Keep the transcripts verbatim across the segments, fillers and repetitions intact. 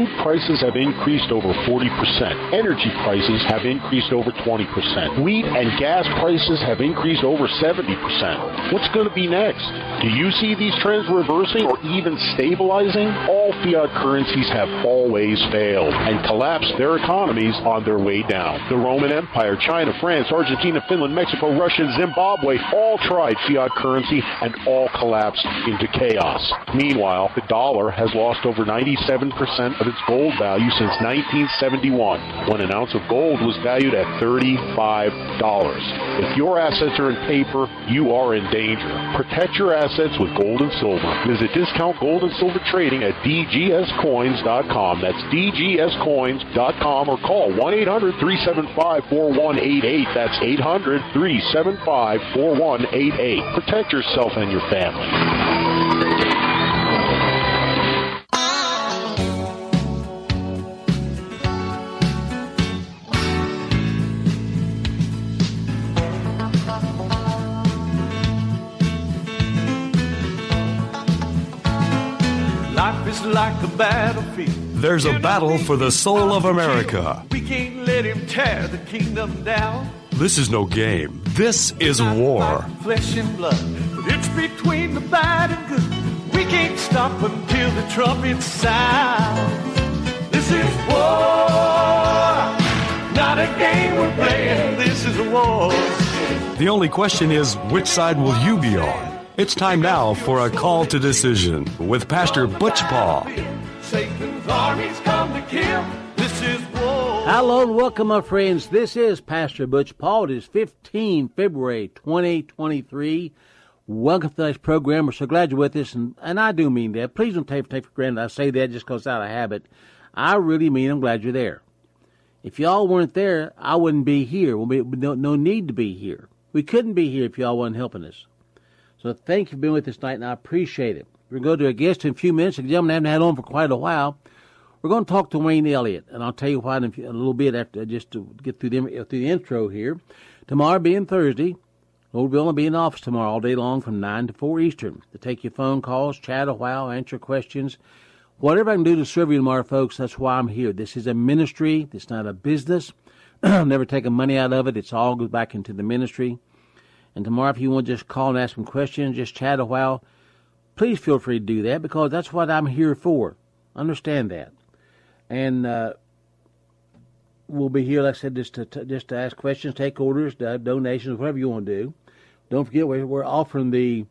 Food prices have increased over forty percent. Energy prices have increased over twenty percent. Wheat and gas prices have increased over seventy percent. What's going to be next? Do you see these trends reversing or even stabilizing? All fiat currencies have always failed and collapsed their economies on their way down. The Roman Empire, China, France, Argentina, Finland, Mexico, Russia, and Zimbabwe all tried fiat currency and all collapsed into chaos. Meanwhile, the dollar has lost over ninety-seven percent of its gold value since nineteen seventy-one, when an ounce of gold was valued at thirty-five dollars. If your assets are in paper, you are in danger. Protect your assets with gold and silver. Visit Discount Gold and Silver Trading at d g s coins dot com. That's d g s coins dot com, or call one eight hundred, three seven five, four one eight eight. That's eight hundred, three seven five, four one eight eight. Protect yourself and your family. Like a battlefield. There's a battle for the soul of America. We can't let him tear the kingdom down. This is no game. This is war. Flesh and blood, but it's between the bad and good. We can't stop until the trumpet sounds. This is war, not a game we're playing. This is a war. The only question is, which side will you be on? It's time now for a call to decision with Pastor Butch Paul. Satan's armies come to kill. This is war. Hello and welcome, my friends. This is Pastor Butch Paul. It is the fifteenth of February, twenty twenty-three. Welcome to tonight's program. We're so glad you're with us, and, and I do mean that. Please don't take, take for granted I say that just because it's out of habit. I really mean I'm glad you're there. If y'all weren't there, I wouldn't be here. We'll be, no, no need to be here. We couldn't be here if y'all wasn't helping us. So thank you for being with us tonight, and I appreciate it. We're going to go to a guest in a few minutes, a gentleman I haven't had on for quite a while. We're going to talk to Wayne Elliott, and I'll tell you why in a, few, a little bit after, just to get through the, through the intro here. Tomorrow being Thursday, Lord willing, will be in the office tomorrow all day long from nine to four Eastern to take your phone calls, chat a while, answer questions. Whatever I can do to serve you tomorrow, folks, that's why I'm here. This is a ministry. It's not a business. I've never taken money out of it. It's all goes back into the ministry. And tomorrow, if you want to just call and ask some questions, just chat a while, please feel free to do that, because that's what I'm here for. Understand that. And uh, we'll be here, like I said, just to just to ask questions, take orders, donations, whatever you want to do. Don't forget, we're, we're offering the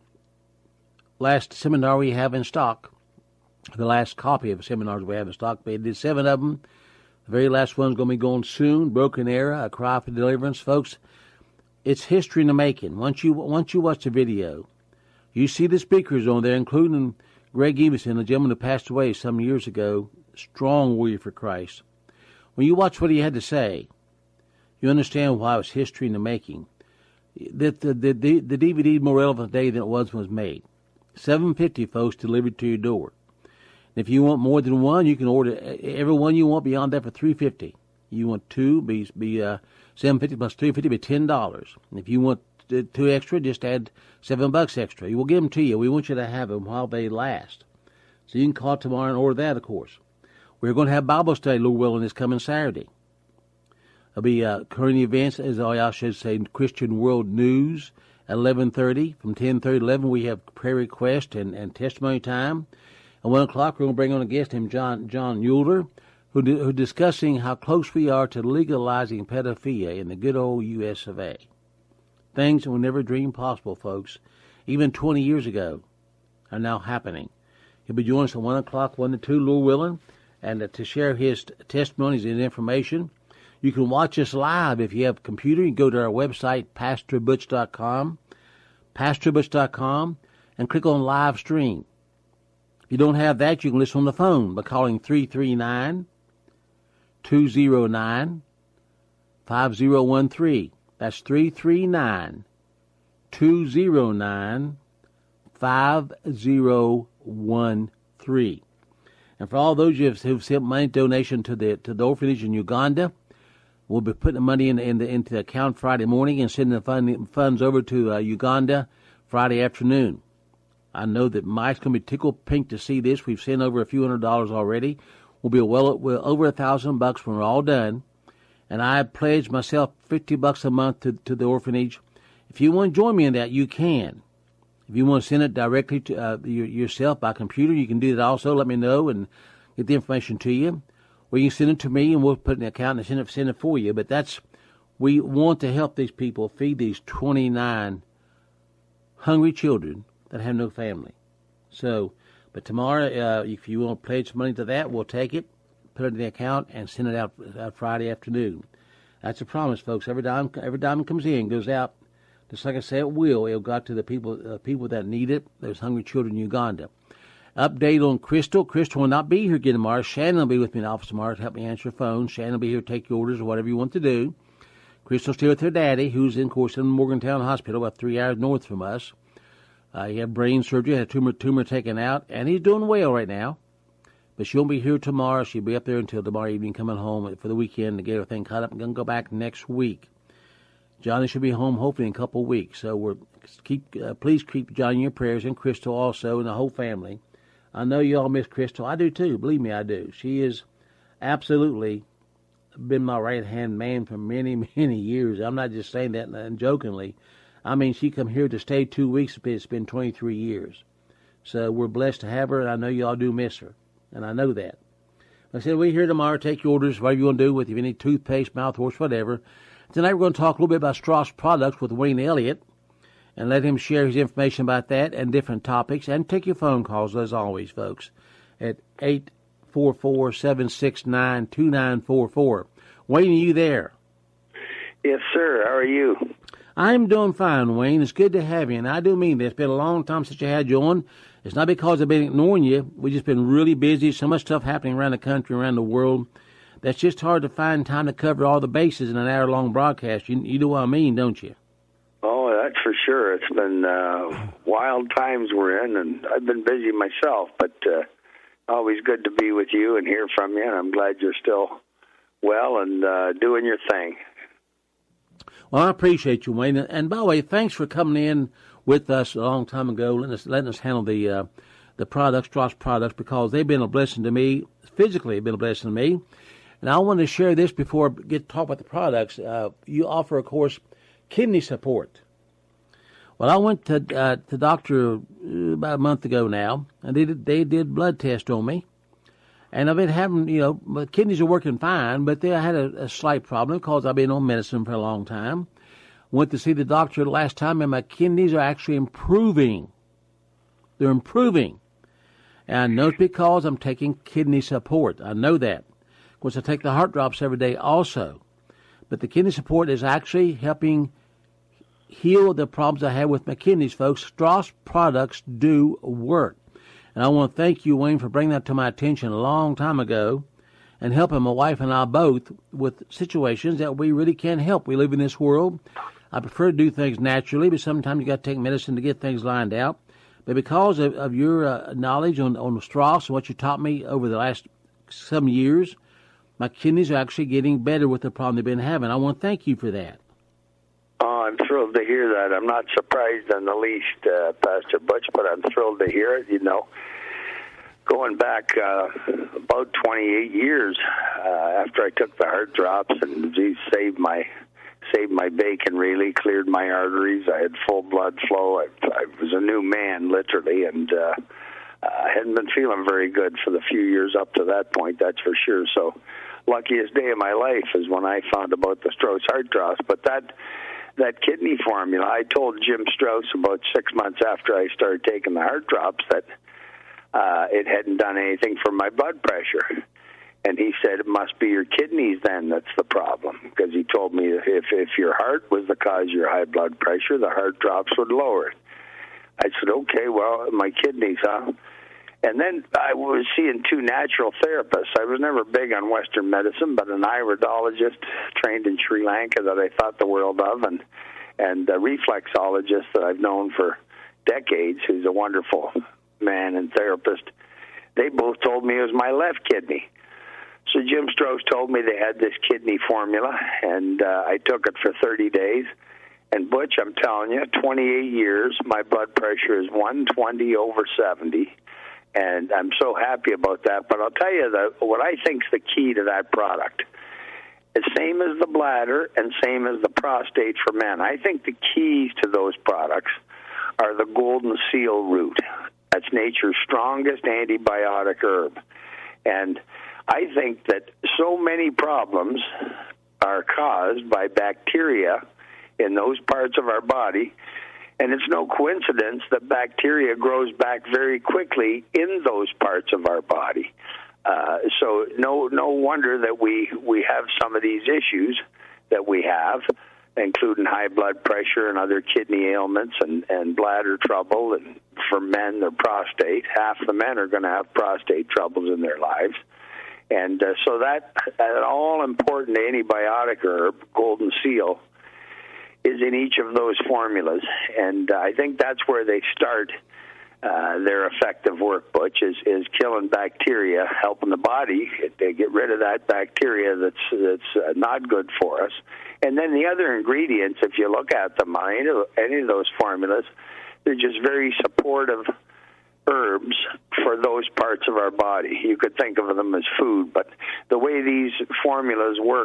last seminar we have in stock, the last copy of seminars we have in stock. We did seven of them. The very last one's going to be going soon. Broken Era, A Cry for Deliverance, folks. It's history in the making. Once you once you watch the video, you see the speakers on there, including Greg Emerson, a gentleman who passed away some years ago, strong warrior for Christ. When you watch what he had to say, you understand why it was history in the making. The, the, the, the, the D V D is more relevant today than it was when it was made. seven fifty, folks, delivered to your door. And if you want more than one, you can order every one you want beyond that for three fifty. You want two, be be uh, seven fifty plus three fifty, be ten dollars. And if you want two extra, just add seven bucks extra. We'll give them to you. We want you to have them while they last. So you can call tomorrow and order that, of course. We're going to have Bible study, Lord willing, this coming Saturday. There'll be uh, current events, as I should say, Christian World News at eleven thirty. From ten thirty to eleven, we have prayer request and, and testimony time. At one o'clock, we're going to bring on a guest named John John Mueller, who who is discussing how close we are to legalizing pedophilia in the good old U S of A. Things that we never dreamed possible, folks, even twenty years ago, are now happening. He'll be joining us at one o'clock, one to two, Lord willing, and uh, to share his t- testimonies and information. You can watch us live if you have a computer. You can go to our website, pastor butch dot com, pastor butch dot com, and click on live stream. If you don't have that, you can listen on the phone by calling three three nine, two zero nine, five zero one three. That's three three nine, two zero nine, five zero one three. And for all those who've sent money donation to the to the orphanage in Uganda, we'll be putting the money in the, in the, into the account Friday morning and sending the fund, funds over to uh, Uganda Friday afternoon. I know that Mike's going to be tickled pink to see this. We've sent over a few hundred dollars already. will be well, well over a thousand bucks when we're all done. And I pledged myself fifty bucks a month to, to the orphanage. If you want to join me in that, you can. If you want to send it directly to uh, your, yourself by computer, you can do that also. Let me know and get the information to you. Or you can send it to me and we'll put it in the account and send it, send it for you. But that's, we want to help these people feed these twenty-nine hungry children that have no family. So, but tomorrow, uh, if you want to pledge money to that, we'll take it, put it in the account, and send it out, out Friday afternoon. That's a promise, folks. Every dime, every dime that comes in goes out, just like I said, it will. It'll go out to the people, uh, people that need it. Those hungry children in Uganda. Update on Crystal. Crystal will not be here again tomorrow. Shannon will be with me in the office tomorrow to help me answer phone. Shannon will be here to take your orders or whatever you want to do. Crystal's still with her daddy, who's in, of course, in Morgantown Hospital, about three hours north from us. Uh, he had brain surgery, had a tumor, tumor taken out, and he's doing well right now. But she'll be here tomorrow. She'll be up there until tomorrow evening, coming home for the weekend to get everything caught up and going to go back next week. Johnny should be home hopefully in a couple of weeks. So we're keep uh, please keep Johnny in your prayers, and Crystal also, and the whole family. I know you all miss Crystal. I do too. Believe me, I do. She is absolutely been my right-hand man for many, many years. I'm not just saying that jokingly. I mean, she come here to stay two weeks. It's been twenty-three years. So we're blessed to have her, and I know you all do miss her. And I know that. Like I said, we're here tomorrow. Take your orders, whatever you want to do with you, any toothpaste, mouthwash, whatever. Tonight we're going to talk a little bit about Strauss products with Wayne Elliott and let him share his information about that and different topics. And take your phone calls, as always, folks, at eight four four, seven six nine, two nine four four. Wayne, are you there? Yes, sir. How are you? I'm doing fine, Wayne. It's good to have you, and I do mean that. It's been a long time since I had you on. It's not because I've been ignoring you. We've just been really busy. So much stuff happening around the country, around the world. That's just hard to find time to cover all the bases in an hour-long broadcast. You, you know what I mean, don't you? Oh, that's for sure. It's been uh, wild times we're in, and I've been busy myself, but uh, always good to be with you and hear from you, and I'm glad you're still well and uh, doing your thing. Well, I appreciate you, Wayne. And by the way, thanks for coming in with us a long time ago, letting us, letting us handle the uh, the products, Strauss products, because they've been a blessing to me, physically have been a blessing to me. And I want to share this before I get to talk about the products. Uh, you offer, of course, kidney support. Well, I went to uh, to doctor about a month ago now, and they did, they did blood test on me. And I've been having, you know, my kidneys are working fine, but they, I had a, a slight problem because I've been on medicine for a long time. Went to see the doctor the last time, and my kidneys are actually improving. They're improving. And I know it's because I'm taking kidney support. I know that. Of course, I take the heart drops every day also. But the kidney support is actually helping heal the problems I have with my kidneys, folks. Strauss products do work. And I want to thank you, Wayne, for bringing that to my attention a long time ago and helping my wife and I both with situations that we really can't help. We live in this world. I prefer to do things naturally, but sometimes you got to take medicine to get things lined out. But because of, of your uh, knowledge on, on Strauss and what you taught me over the last some years, my kidneys are actually getting better with the problem they've been having. I want to thank you for that. Oh, I'm thrilled to hear that. I'm not surprised in the least, uh, Pastor Butch, but I'm thrilled to hear it. You know, going back uh, about twenty-eight years uh, after I took the heart drops and geez, saved my saved my bacon, really cleared my arteries. I had full blood flow. I, I was a new man, literally, and uh, I hadn't been feeling very good for the few years up to that point, that's for sure. So luckiest day of my life is when I found about the Strauss heart drops. But that that kidney formula, I told Jim Strauss about six months after I started taking the heart drops that uh, it hadn't done anything for my blood pressure. And he said, it must be your kidneys then that's the problem, because he told me if if your heart was the cause of your high blood pressure, the heart drops would lower it. I said, okay, well, my kidneys, huh? And then I was seeing two natural therapists. I was never big on Western medicine, but an iridologist trained in Sri Lanka that I thought the world of, and, and a reflexologist that I've known for decades, who's a wonderful man and therapist. They both told me it was my left kidney. So Jim Strauss told me they had this kidney formula, and uh, I took it for thirty days. And, Butch, I'm telling you, twenty-eight years, my blood pressure is one twenty over seventy, and I'm so happy about that. But I'll tell you that what I think is the key to that product is same as the bladder and same as the prostate for men. I think the keys to those products are the golden seal root. That's nature's strongest antibiotic herb. And I think that so many problems are caused by bacteria in those parts of our body, and it's no coincidence that bacteria grows back very quickly in those parts of our body. Uh, so no no wonder that we, we have some of these issues that we have, including high blood pressure and other kidney ailments and, and bladder trouble. And for men, their prostate. Half the men are going to have prostate troubles in their lives. And uh, so that, that all-important antibiotic herb, Golden Seal, is in each of those formulas. And uh, I think that's where they start uh, their effective work, Butch, is, is killing bacteria, helping the body to get rid of that bacteria that's, that's uh, not good for us. And then the other ingredients, if you look at them, any of, any of those formulas, they're just very supportive herbs for those parts of our body. You could think of them as food, but the way these formulas work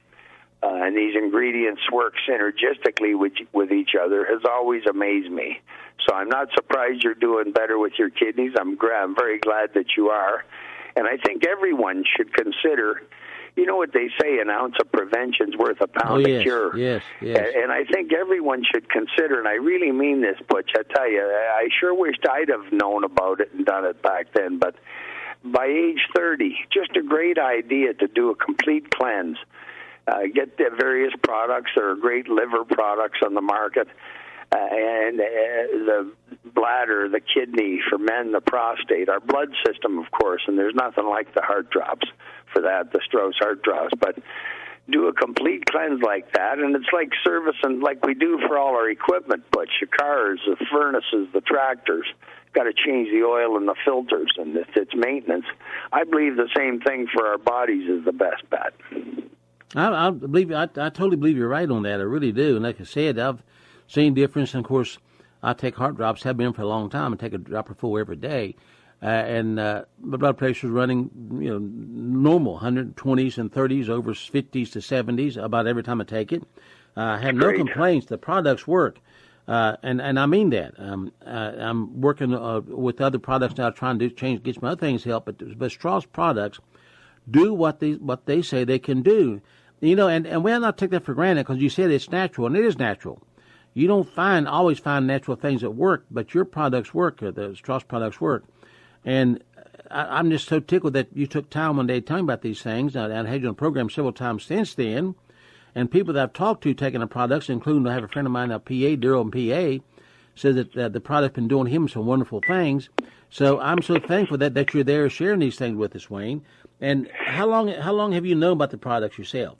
uh, and these ingredients work synergistically with, with each other has always amazed me. So I'm not surprised you're doing better with your kidneys. I'm, I'm very glad that you are. And I think everyone should consider, you know what they say, an ounce of prevention's worth a pound oh, yes, of cure. Yes, yes. And, and I think everyone should consider, and I really mean this, Butch, I tell you, I sure wished I'd have known about it and done it back then, but by age thirty, just a great idea to do a complete cleanse. Uh, get the various products. There are great liver products on the market. Uh, and uh, the bladder, the kidney, for men, the prostate, our blood system, of course, and there's nothing like the heart drops for that, the Strauss heart drops, but do a complete cleanse like that, and it's like servicing like we do for all our equipment, but your cars, the furnaces, the tractors, got to change the oil and the filters, and it's, it's maintenance. I believe the same thing for our bodies is the best bet. I, I believe I, I totally believe you're right on that. I really do, and like I said, I've seen difference. And of course, I take heart drops, have been for a long time, and take a drop or four every day. Uh, and uh, my blood pressure is running, you know, normal, one twenties and thirties, over fifties to seventies about every time I take it. Uh, I have no complaints. The products work, uh, and and I mean that. Um, uh, I'm working uh, with other products now, trying to change, get some other things help. But but Strauss products do what they what they say they can do. You know, and and we'll not take that for granted, because you said it's natural, and it is natural. You don't find always find natural things that work, but your products work. Or the Strauss products work. And I, I'm just so tickled that you took time one day to tell me about these things. I, I had you on the program several times since then. And people that I've talked to taking the products, including I have a friend of mine, a P A, Daryl in P A, says that uh, the product's been doing him some wonderful things. So I'm so thankful that, that you're there sharing these things with us, Wayne. And how long how long have you known about the products yourself?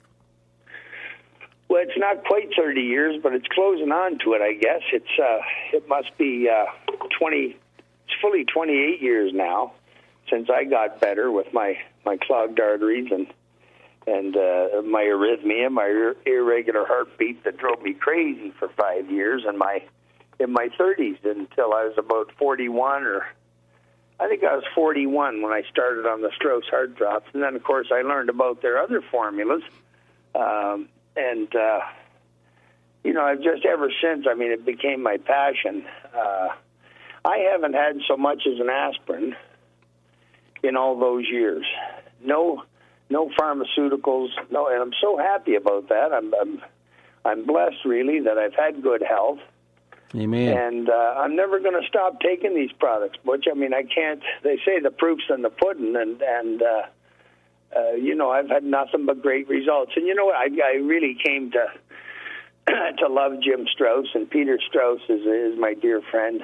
Well, it's not quite thirty years, but it's closing on to it, I guess. It's uh, it must be uh, twenty. It's fully twenty-eight years now since I got better with my, my clogged arteries and and uh, my arrhythmia, my ir- irregular heartbeat that drove me crazy for five years, and my in my thirties until I was about forty-one, or I think I was forty-one when I started on the Strauss heart drops, and then of course I learned about their other formulas. Um, And, uh, you know, I've just ever since, I mean, it became my passion. Uh, I haven't had so much as an aspirin in all those years. No no pharmaceuticals, no, and I'm so happy about that. I'm I'm, I'm blessed, really, that I've had good health. Amen. And uh, I'm never going to stop taking these products, Butch. I mean, I can't, they say the proof's in the pudding, and, and uh, Uh, you know, I've had nothing but great results. And you know what? I, I really came to to love Jim Strauss, and Peter Strauss is, is my dear friend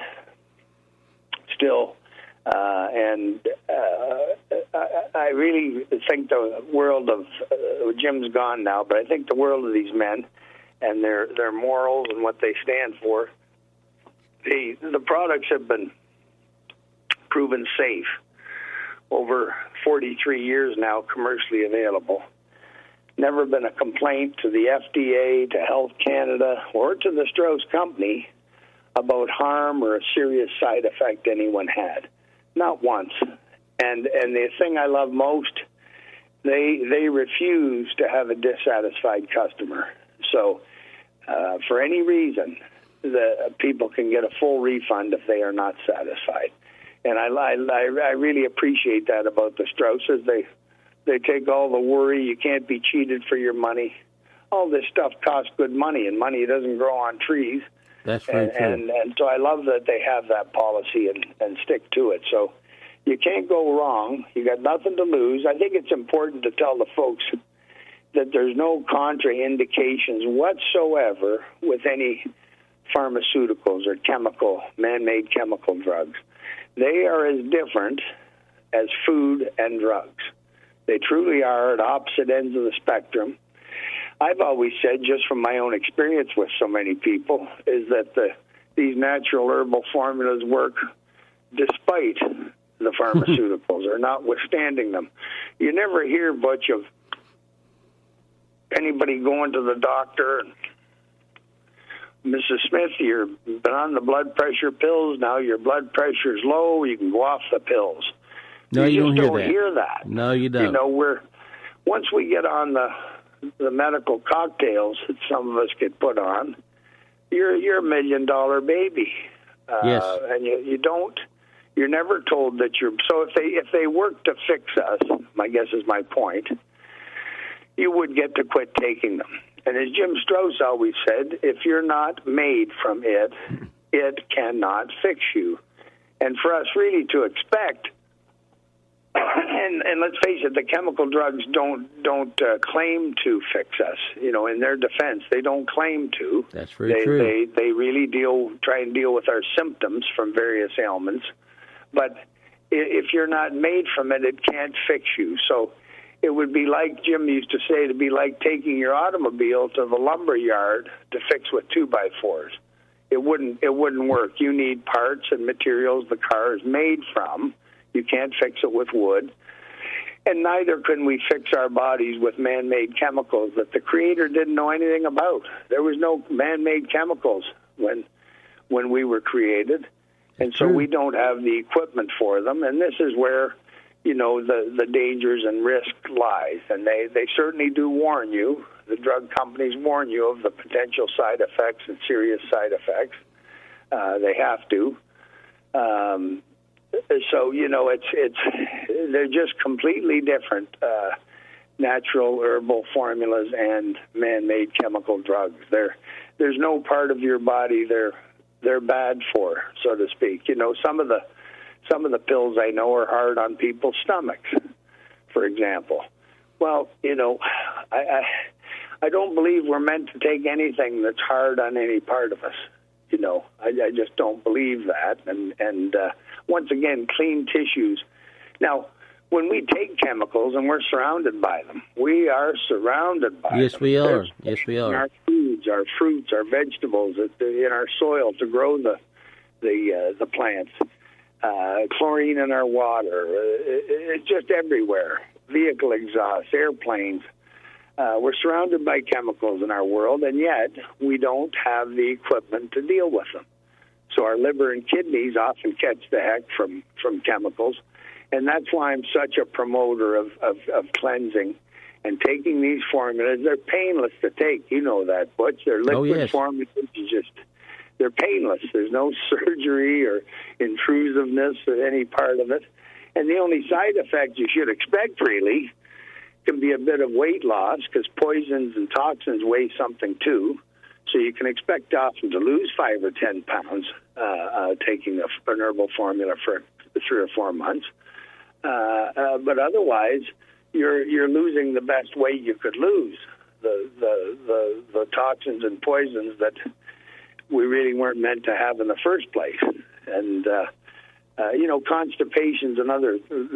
still. Uh, and uh, I, I really think the world of uh, Jim's gone now, but I think the world of these men and their their morals and what they stand for. The the products have been proven safe. Over forty-three years now, commercially available. Never been a complaint to the F D A, to Health Canada, or to the Strauss Company about harm or a serious side effect anyone had. Not once. And and the thing I love most, they they refuse to have a dissatisfied customer. So uh, for any reason, the people can get a full refund if they are not satisfied. And I, I, I really appreciate that about the Strausses. They they take all the worry. You can't be cheated for your money. All this stuff costs good money, and money doesn't grow on trees. That's very and, true. And, and so I love that they have that policy and, and stick to it. So you can't go wrong. You got nothing to lose. I think it's important to tell the folks that there's no contraindications whatsoever with any pharmaceuticals or chemical, man-made chemical drugs. They are as different as food and drugs. They truly are at opposite ends of the spectrum. I've always said, just from my own experience with so many people, is that the, these natural herbal formulas work despite the pharmaceuticals or notwithstanding them. You never hear much of anybody going to the doctor and, Missus Smith, you've been on the blood pressure pills. Now your blood pressure's low. You can go off the pills. No, you, you don't, just hear, don't that. hear that. No, you don't. You know, we're once we get on the the medical cocktails that some of us get put on, you're you're a million dollar baby. Uh, yes. And you you don't. You're never told that you're. So if they if they work to fix us, my guess is my point, you would get to quit taking them. And as Jim Strauss always said, if you're not made from it, it cannot fix you. And for us really to expect, and, and let's face it, the chemical drugs don't don't uh, claim to fix us. You know, in their defense, they don't claim to. That's very they, true. They they really deal try and deal with our symptoms from various ailments, but if you're not made from it, it can't fix you. So it would be like Jim used to say, to be like taking your automobile to the lumber yard to fix with two by fours. It wouldn't. It wouldn't work. You need parts and materials the car is made from. You can't fix it with wood, and neither can we fix our bodies with man-made chemicals that the Creator didn't know anything about. There was no man-made chemicals when when we were created, and so we don't have the equipment for them. And this is where, you know, the, the dangers and risk lies. And they, they certainly do warn you. The drug companies warn you of the potential side effects and serious side effects. Uh, they have to. Um, so, you know, it's it's they're just completely different, uh, natural herbal formulas and man-made chemical drugs. They're, there's no part of your body they're they're bad for, so to speak. You know, some of the Some of the pills I know are hard on people's stomachs, for example. Well, you know, I, I I don't believe we're meant to take anything that's hard on any part of us. You know, I, I just don't believe that. And and uh, once again, clean tissues. Now, when we take chemicals and we're surrounded by them, we are surrounded by yes, them. we are. There's Yes, we are. In our foods, our fruits, our vegetables, in our soil to grow the the uh, the plants. Uh, chlorine in our water. Uh, it's just everywhere. Vehicle exhaust, airplanes. Uh, we're surrounded by chemicals in our world, and yet we don't have the equipment to deal with them. So our liver and kidneys often catch the heck from, from chemicals, and that's why I'm such a promoter of, of, of cleansing and taking these formulas. They're painless to take. You know that, Butch. They're liquid oh, yes. formulas. You just... They're painless. There's no surgery or intrusiveness or any part of it. And the only side effect you should expect, really, can be a bit of weight loss, because poisons and toxins weigh something, too. So you can expect often to lose five or ten pounds uh, uh, taking a, an herbal formula for three or four months. Uh, uh, but otherwise, you're you're losing the best weight you could lose, the the the, the toxins and poisons that we really weren't meant to have in the first place. And, uh, uh, you know, constipation's another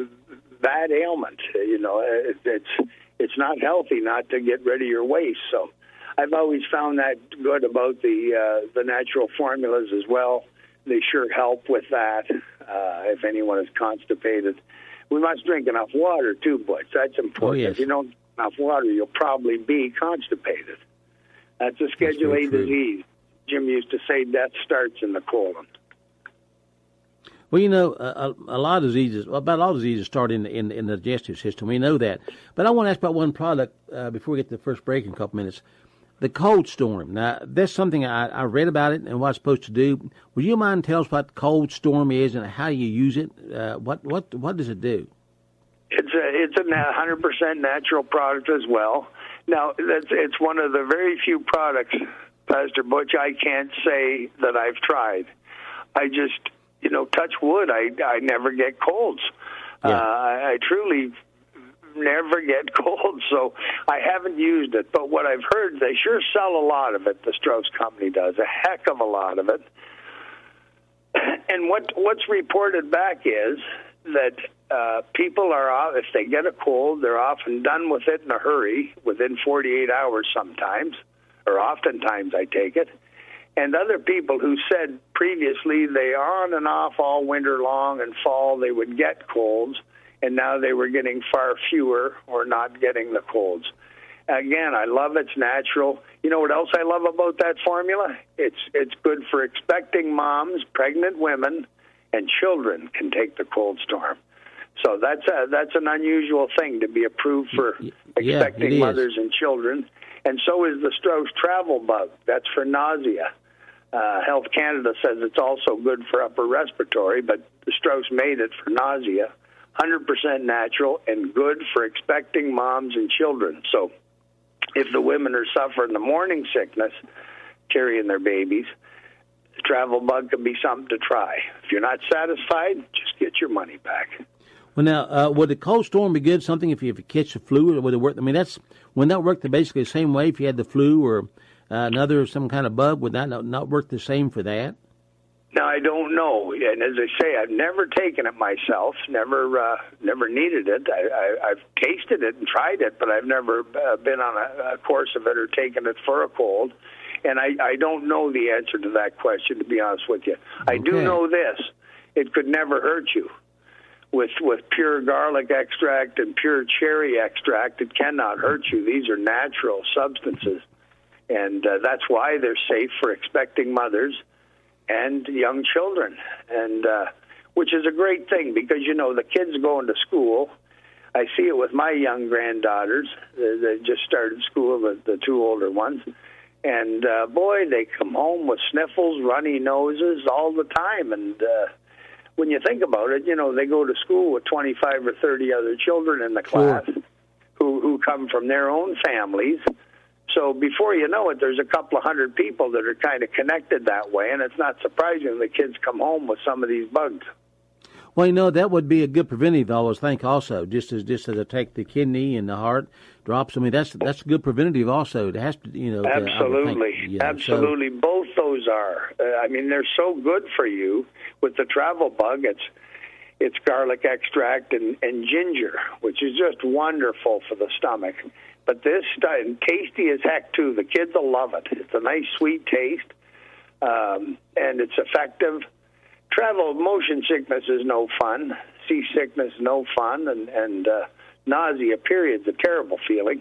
bad ailment. You know, it, it's it's not healthy not to get rid of your waste. So I've always found that good about the uh, the natural formulas as well. They sure help with that uh, if anyone is constipated. We must drink enough water, too, Butch. That's important. Oh, yes. If you don't drink enough water, you'll probably be constipated. That's a Schedule That's A disease. Jim used to say death starts in the colon. Well, you know, a, a lot of diseases, about all diseases start in, in, in the digestive system. We know that. But I want to ask about one product uh, before we get to the first break in a couple minutes. The cold storm. Now, that's something I, I read about it and what it's supposed to do. Would you mind telling us what cold storm is and how you use it? Uh, what what what does it do? It's a it's a one hundred percent natural product as well. Now, that's, it's one of the very few products, Pastor Butch, I can't say that I've tried. I just, you know, touch wood, I, I never get colds. Yeah. Uh, I, I truly never get colds, so I haven't used it. But what I've heard, they sure sell a lot of it, the Strauss Company does, a heck of a lot of it. And what what's reported back is that uh, people are, if they get a cold, they're often done with it in a hurry, within forty-eight hours sometimes, or oftentimes I take it. And other people who said previously they on and off all winter long and fall they would get colds, and now they were getting far fewer or not getting the colds. Again, I love it's natural. You know what else I love about that formula? It's it's good for expecting moms, pregnant women, and children can take the cold storm. So that's a, that's an unusual thing to be approved for yeah, expecting mothers and children. And so is the Strauss Travel Bug. That's for nausea. Uh, Health Canada says it's also good for upper respiratory, but the Strauss made it for nausea. one hundred percent natural and good for expecting moms and children. So if the women are suffering the morning sickness, carrying their babies, the Travel Bug can be something to try. If you're not satisfied, just get your money back. Well, now, uh, would the cold storm be good? Something if you, if you catch the flu, or would it work? I mean, that's when that worked basically the same way. If you had the flu or uh, another some kind of bug, would that not, not work the same for that? Now, I don't know, and as I say, I've never taken it myself, never uh, never needed it. I, I, I've tasted it and tried it, but I've never uh, been on a, a course of it or taken it for a cold, and I, I don't know the answer to that question, to be honest with you. I Okay. do know this. It could never hurt you. With, with pure garlic extract and pure cherry extract, it cannot hurt you. These are natural substances, and uh, that's why they're safe for expecting mothers and young children, and uh, which is a great thing because, you know, the kids going to school. I see it with my young granddaughters. They, they just started school, the, the two older ones, and, uh, boy, they come home with sniffles, runny noses all the time, and uh, when you think about it, you know, they go to school with twenty-five or thirty other children in the class Sure. who, who come from their own families. So before you know it, there's a couple of hundred people that are kind of connected that way, and it's not surprising the kids come home with some of these bugs. Well, you know, that would be a good preventive, I always think, also, just as just as to take the kidney and the heart drops. I mean, that's that's a good preventative also. It has to, you know. Absolutely. Think, you know, Absolutely. So. Both those are. Uh, I mean, they're so good for you. With the Travel Bug, it's it's garlic extract and, and ginger, which is just wonderful for the stomach. But this stuff, tasty as heck, too. The kids will love it. It's a nice, sweet taste, um, and it's effective. Travel, motion sickness is no fun. Seasickness, no fun. And, and uh, nausea, period, is a terrible feeling.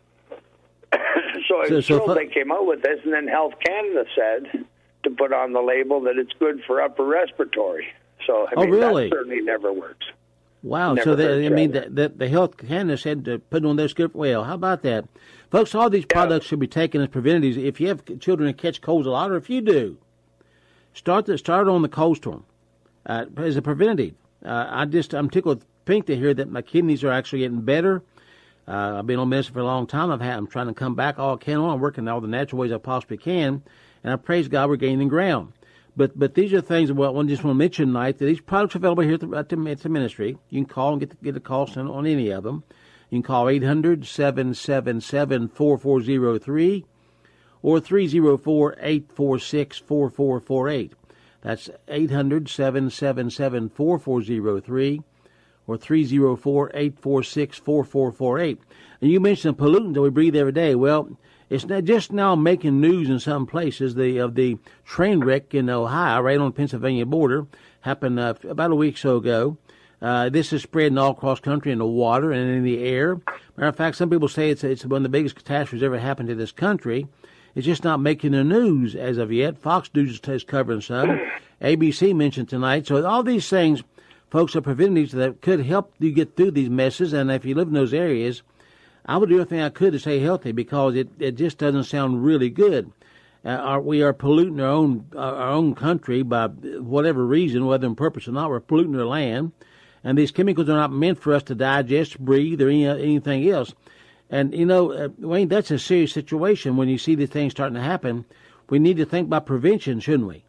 so I was so, so thrilled fu- they came out with this, and then Health Canada said to put on the label that it's good for upper respiratory. So, I Oh, mean, really? that certainly never works. Wow. Never So, they, heard I mean, of the, the, the Health Canada said to put on their script. Well, how about that? Folks, all these products should be taken as preventatives. If you have children that catch colds a lot, or if you do, start the, start on the cold storm uh, as a preventative. Uh, I just, I'm tickled pink to hear that my kidneys are actually getting better. Uh, I've been on medicine for a long time. I've had, I'm trying to come back all I can on. I'm working all the natural ways I possibly can. And I praise God we're gaining ground. But but these are things that well, I just want to mention tonight that these products are available here at the, at the, at the ministry. You can call and get the, get a call sent on any of them. You can call eight hundred, seven seven seven, four four zero three or three oh four, eight four six, four four four eight. That's eight hundred, seven seven seven, four four zero three or three oh four, eight four six, four four four eight. And you mentioned the pollutants that we breathe every day. Well, it's not just now making news in some places. The of the train wreck in Ohio, right on the Pennsylvania border, happened uh, about a week or so ago. Uh, this is spreading all across country in the water and in the air. Matter of fact, some people say it's it's one of the biggest catastrophes ever happened to this country. It's just not making the news as of yet. Fox News is covering some. A B C mentioned tonight. So all these things, folks, are preventatives that could help you get through these messes. And if you live in those areas, I would do everything I could to stay healthy because it, it just doesn't sound really good. Uh, our, we are polluting our own our own country by whatever reason, whether on purpose or not. We're polluting our land. And these chemicals are not meant for us to digest, breathe, or any, anything else. And, you know, uh, Wayne, that's a serious situation when you see these things starting to happen. We need to think about prevention, shouldn't we?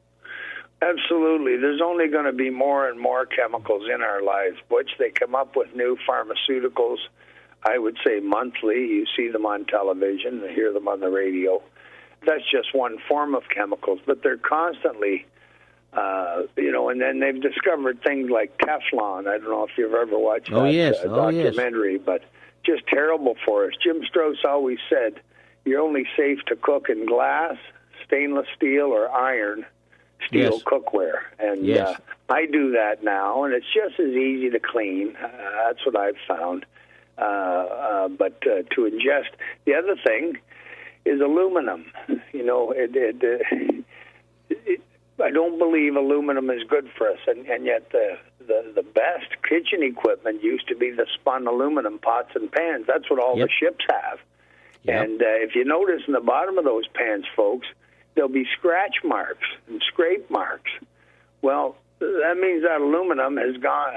Absolutely. There's only going to be more and more chemicals in our lives, Butch. They come up with new pharmaceuticals, I would say monthly. You see them on television, you hear them on the radio. That's just one form of chemicals, but they're constantly, uh, you know, and then they've discovered things like Teflon. I don't know if you've ever watched oh, that yes. uh, oh, documentary, yes. but just terrible for us. Jim Strauss always said, you're only safe to cook in glass, stainless steel, or iron steel yes. cookware. And yes. uh, I do that now, and it's just as easy to clean. Uh, that's what I've found. Uh, uh, but uh, to ingest, the other thing is aluminum. You know, it, it, it, it, I don't believe aluminum is good for us, and, and yet the, the the best kitchen equipment used to be the spun aluminum pots and pans. That's what all yep. the ships have. Yep. And uh, if you notice in the bottom of those pans, folks, there'll be scratch marks and scrape marks. Well, that means that aluminum has gone,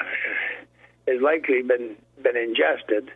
has likely been been ingested,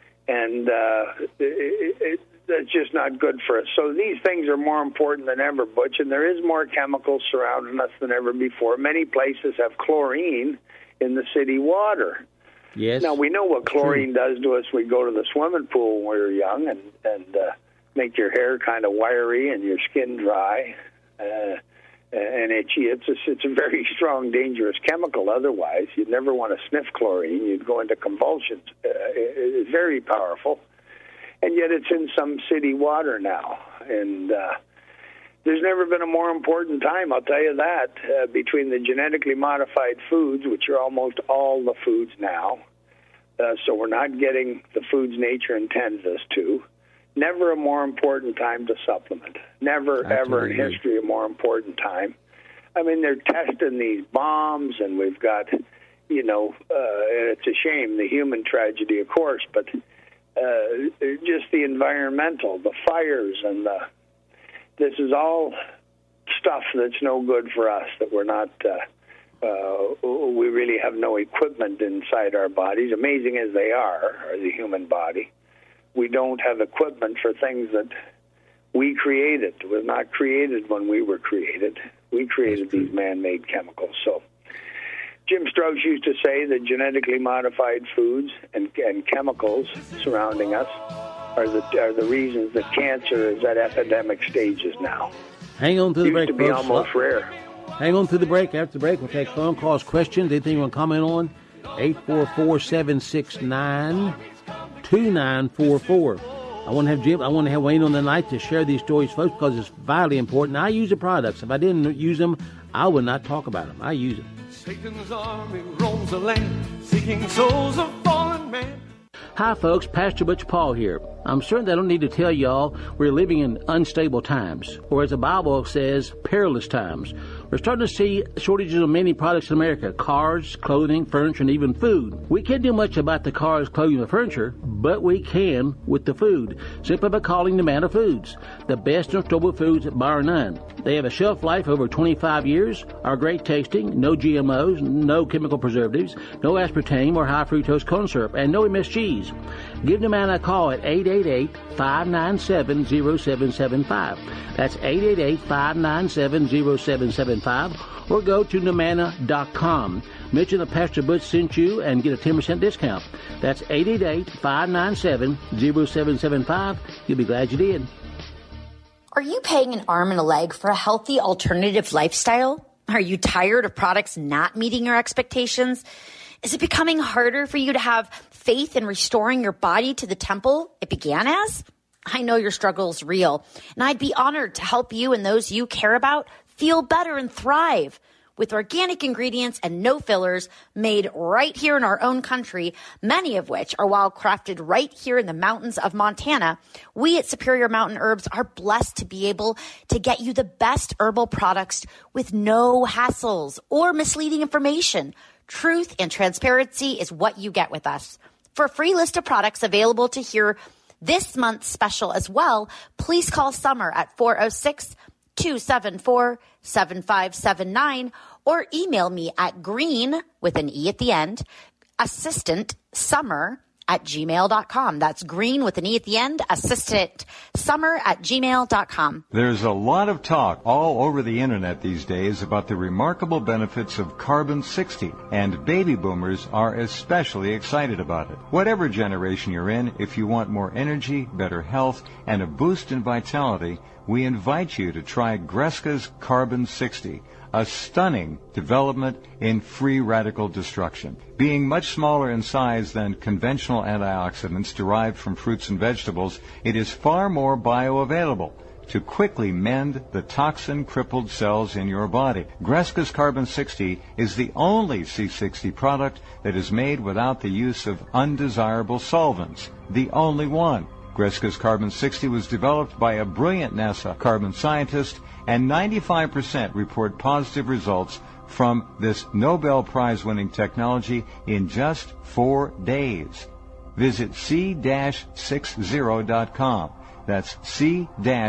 and uh, it, it, that's just not good for us. So these things are more important than ever, Butch, and there is more chemicals surrounding us than ever before. Many places have chlorine in the city water. Yes. Now, we know what chlorine True. does to us. We go to the swimming pool when we were young and, and uh, make your hair kind of wiry and your skin dry uh, and itchy. It's a, it's a very strong, dangerous chemical. Otherwise, you'd never want to sniff chlorine. You'd go into convulsions. Uh, it, it's very powerful. And yet it's in some city water now. And uh, there's never been a more important time, I'll tell you that, uh, between the genetically modified foods, which are almost all the foods now. Uh, so we're not getting the foods nature intends us to. Never a more important time to supplement. Never, I ever in agree. history a more important time. I mean, they're testing these bombs, and we've got, you know, uh, and it's a shame, the human tragedy, of course, but uh, just the environmental, the fires, and the, this is all stuff that's no good for us, that we're not, uh, uh, we really have no equipment inside our bodies, amazing as they are, or the human body. We don't have equipment for things that we created. It was not created when we were created. We created these man-made chemicals. So Jim Strauss used to say that genetically modified foods and, and chemicals surrounding us are the are the reasons that cancer is at epidemic stages now. Hang on to the Used break, to be folks. almost rare. Hang on to the break. After the break, we'll take phone calls, questions, anything you want to comment on. eight four four, seven six nine, two nine four four. I want to have Jim, I want to have Wayne on the night to share these stories, folks, because it's vitally important. I use the products. If I didn't use them, I would not talk about them. I use them. Satan's army roams the land, seeking souls of fallen man. Hi, folks. Pastor Butch Paul here. I'm certain that I don't need to tell y'all we're living in unstable times, or as the Bible says, perilous times. We're starting to see shortages of many products in America: cars, clothing, furniture, and even food. We can't do much about the cars, clothing, and furniture, but we can with the food, simply by calling Nomana Foods, the best in storable foods bar none. They have a shelf life over twenty-five years, are great tasting, no G M Os, no chemical preservatives, no aspartame or high fructose corn syrup, and no M S Gs. Give Nomana a call at eight eight eight, five nine seven, zero seven seven five. That's eight eight eight, five nine seven, zero seven seven five, or go to Nomana dot com. Mention that Pastor Butch sent you and get a ten percent discount. That's eight eight eight, five nine seven, zero seven seven five. You'll be glad you did. Are you paying an arm and a leg for a healthy alternative lifestyle? Are you tired of products not meeting your expectations? Is it becoming harder for you to have faith in restoring your body to the temple it began as? I know your struggle is real, and I'd be honored to help you and those you care about feel better and thrive with organic ingredients and no fillers made right here in our own country, many of which are wild crafted right here in the mountains of Montana. We at Superior Mountain Herbs are blessed to be able to get you the best herbal products with no hassles or misleading information. Truth and transparency is what you get with us. For a free list of products available to hear this month's special as well, please call Summer at four oh six, two seven four, seven five seven nine or email me at green, with an E at the end, assistant summer at gmail dot com. That's green with an E at the end, assistant summer at gmail dot com. There's a lot of talk all over the internet these days about the remarkable benefits of Carbon sixty, and baby boomers are especially excited about it. Whatever generation you're in, if you want more energy, better health, and a boost in vitality, we invite you to try Greska's Carbon sixty, a stunning development in free radical destruction. Being much smaller in size than conventional antioxidants derived from fruits and vegetables, it is far more bioavailable to quickly mend the toxin-crippled cells in your body. Greska's Carbon sixty is the only C sixty product that is made without the use of undesirable solvents. The only one. Greska's Carbon sixty was developed by a brilliant NASA carbon scientist, and ninety-five percent report positive results from this Nobel Prize-winning technology in just four days. Visit C sixty dot com. That's C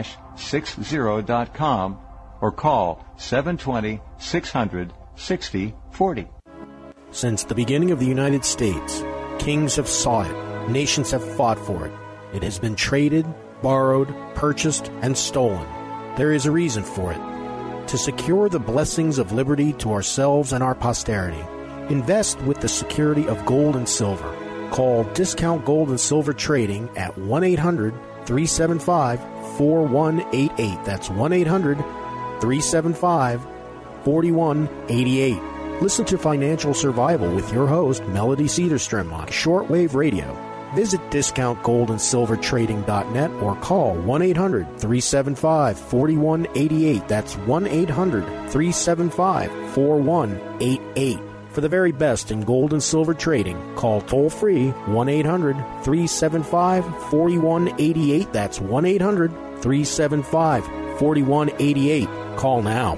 sixty dot com or call seven two zero, six hundred, sixty forty. Since the beginning of the United States, kings have sought it, nations have fought for it. It has been traded, borrowed, purchased, and stolen. There is a reason for it. To secure the blessings of liberty to ourselves and our posterity, invest with the security of gold and silver. Call Discount Gold and Silver Trading at one eight hundred, three seven five, four one eight eight. That's one eight hundred, three seven five, four one eight eight. Listen to Financial Survival with your host, Melody Cedarstrom, on shortwave radio. Visit discount gold and silver trading dot net or call one eight hundred, three seven five, four one eight eight. That's one eight hundred, three seven five, four one eight eight. For the very best in gold and silver trading, call toll-free one eight hundred, three seven five, four one eight eight. That's one eight hundred, three seven five, four one eight eight. Call now.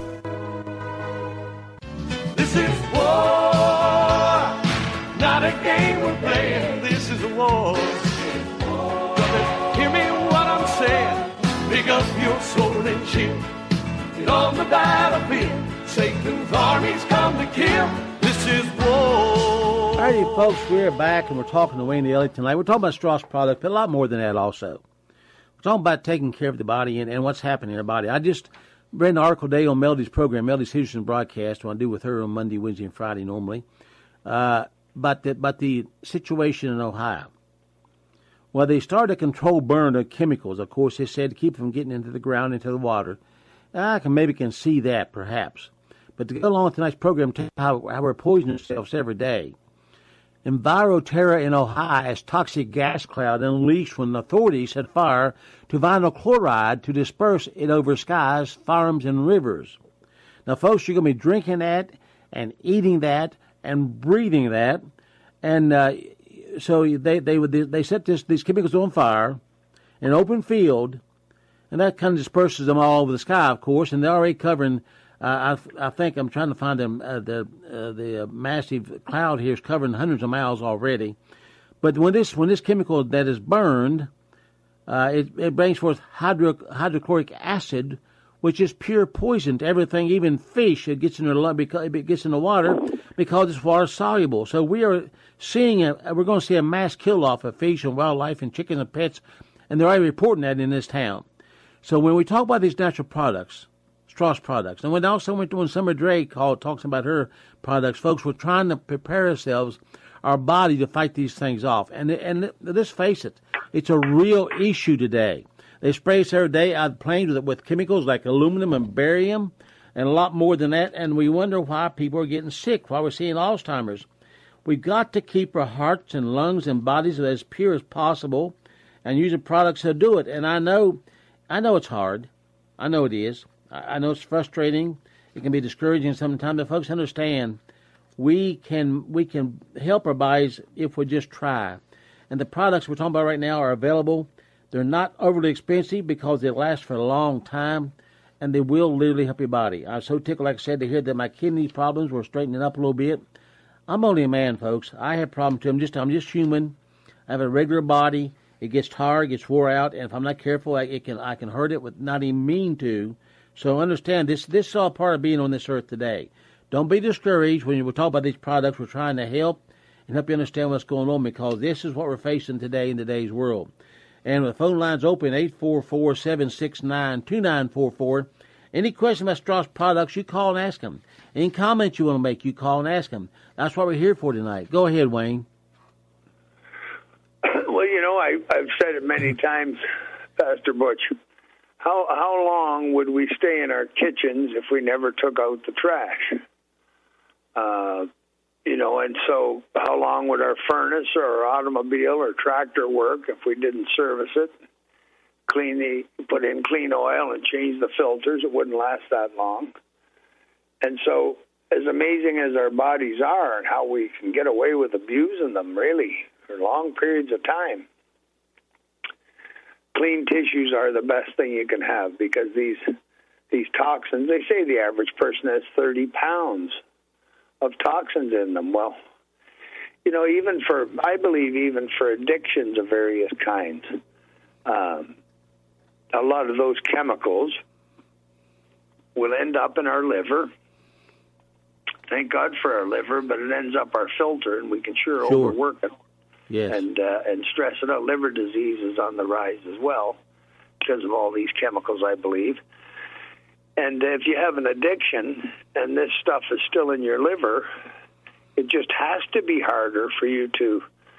This is war, not a game we're playing. This is a war. Brothers, hear me what I'm saying. Pick up your sword and shield. Get on the battlefield. Satan's armies come to kill. This is war. Alrighty, folks, we're back and we're talking to Wayne Elliott tonight. We're talking about Strauss product, but a lot more than that also. We're talking about taking care of the body and, and what's happening in the body. I just read an article today on Melody's program, Melody's Henderson broadcast, what I do with her on Monday, Wednesday, and Friday normally, uh, about, the, about the situation in Ohio. Well, they started a controlled burn of chemicals, of course, they said, to keep from getting into the ground, into the water. I can maybe can see that, perhaps. But to go along with tonight's program, tell you how, how we're poisoning ourselves every day. EnviroTerra in Ohio has toxic gas cloud unleashed when authorities set fire to vinyl chloride to disperse it over skies, farms, and rivers. Now, folks, you're going to be drinking that and eating that and breathing that. And uh, so they they they set this, these chemicals on fire in an open field, and that kind of disperses them all over the sky, of course, and they're already covering. Uh, I, I think I'm trying to find them. Uh, the uh, the uh, massive cloud here is covering hundreds of miles already. But when this when this chemical that is burned, uh, it, it brings forth hydro, hydrochloric acid, which is pure poison to everything, even fish. It gets in the because it gets in the water because it's water soluble. So we are seeing a we're going to see a mass kill off of fish and wildlife and chickens and pets, and they're already reporting that in this town. So when we talk about these natural products, Strauss products. And when also when Summer Dre called, talks about her products, folks, we're trying to prepare ourselves, our body, to fight these things off. And and let's face it, it's a real issue today. They spray us every day out of planes with, with chemicals like aluminum and barium and a lot more than that. And we wonder why people are getting sick, why we're seeing Alzheimer's. We've got to keep our hearts and lungs and bodies as pure as possible and using products that do it. And I know, I know it's hard. I know it is. I know it's frustrating, It can be discouraging sometimes, but folks understand we can we can help our bodies if we just try. And the products we're talking about right now are available. They're not overly expensive because they last for a long time, and they will literally help your body. I was so tickled, like I said, to hear that my kidney problems were straightening up a little bit. I'm only a man, folks. I have problems too. I'm just I'm just human. I have a regular body. It gets tired, gets wore out, and if I'm not careful, I, it can I can hurt it with not even mean to. So understand this. This is all part of being on this earth today. Don't be discouraged when you talk about these products. We're trying to help and help you understand what's going on, because this is what we're facing today in today's world. And the phone line's open, eight four four, seven six nine, two nine four four. Any question about Strauss products, you call and ask them. Any comments you want to make, you call and ask them. That's what we're here for tonight. Go ahead, Wayne. Well, you know, I, I've said it many times, Pastor Butch. How how long would we stay in our kitchens if we never took out the trash? Uh, you know, and so how long would our furnace or our automobile or tractor work if we didn't service it, clean the, put in clean oil and change the filters? It wouldn't last that long. And so as amazing as our bodies are and how we can get away with abusing them, really, for long periods of time, clean tissues are the best thing you can have, because these these toxins, they say the average person has thirty pounds of toxins in them. Well, you know, even for, I believe even for addictions of various kinds, um, a lot of those chemicals will end up in our liver. Thank God for our liver, but it ends up our filter, and we can sure, sure. overwork it. Yes. And uh, and stress it out. Liver disease is on the rise as well because of all these chemicals, I believe. And if you have an addiction and this stuff is still in your liver, it just has to be harder for you to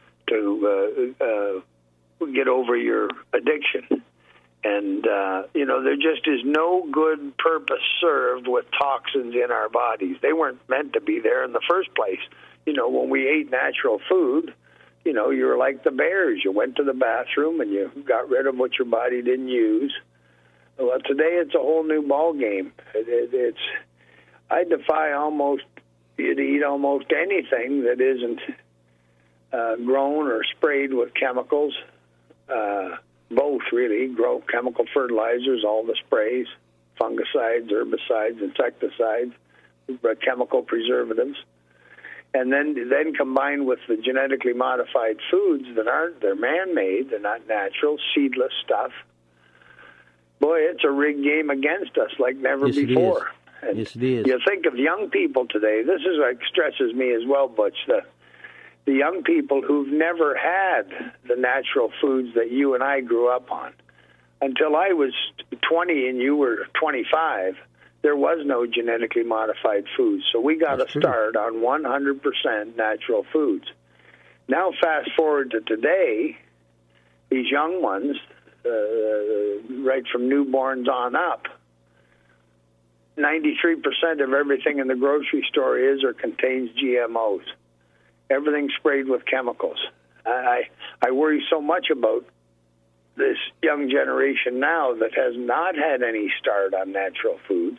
to uh, uh, get over your addiction. And, uh, you know, there just is no good purpose served with toxins in our bodies. They weren't meant to be there in the first place. You know, when we ate natural food, you know, you were like the bears. You went to the bathroom and you got rid of what your body didn't use. Well, today it's a whole new ball game. It, it, it's I defy almost you to eat almost anything that isn't uh, grown or sprayed with chemicals. Uh, both, really, grow chemical fertilizers, all the sprays, fungicides, herbicides, insecticides, chemical preservatives. And then then combined with the genetically modified foods that aren't, they're man-made, they're not natural, seedless stuff. Boy, it's a rigged game against us like never yes, before. It And yes, it is. You think of young people today, this is what stresses me as well, Butch, the, the young people who've never had the natural foods that you and I grew up on. Until I was twenty and you were twenty-five, there was no genetically modified foods. So we got That's to start on one hundred percent natural foods. Now fast forward to today, these young ones, uh, right from newborns on up, ninety-three percent of everything in the grocery store is or contains G M Os. Everything sprayed with chemicals. I, I worry so much about this young generation now that has not had any start on natural foods.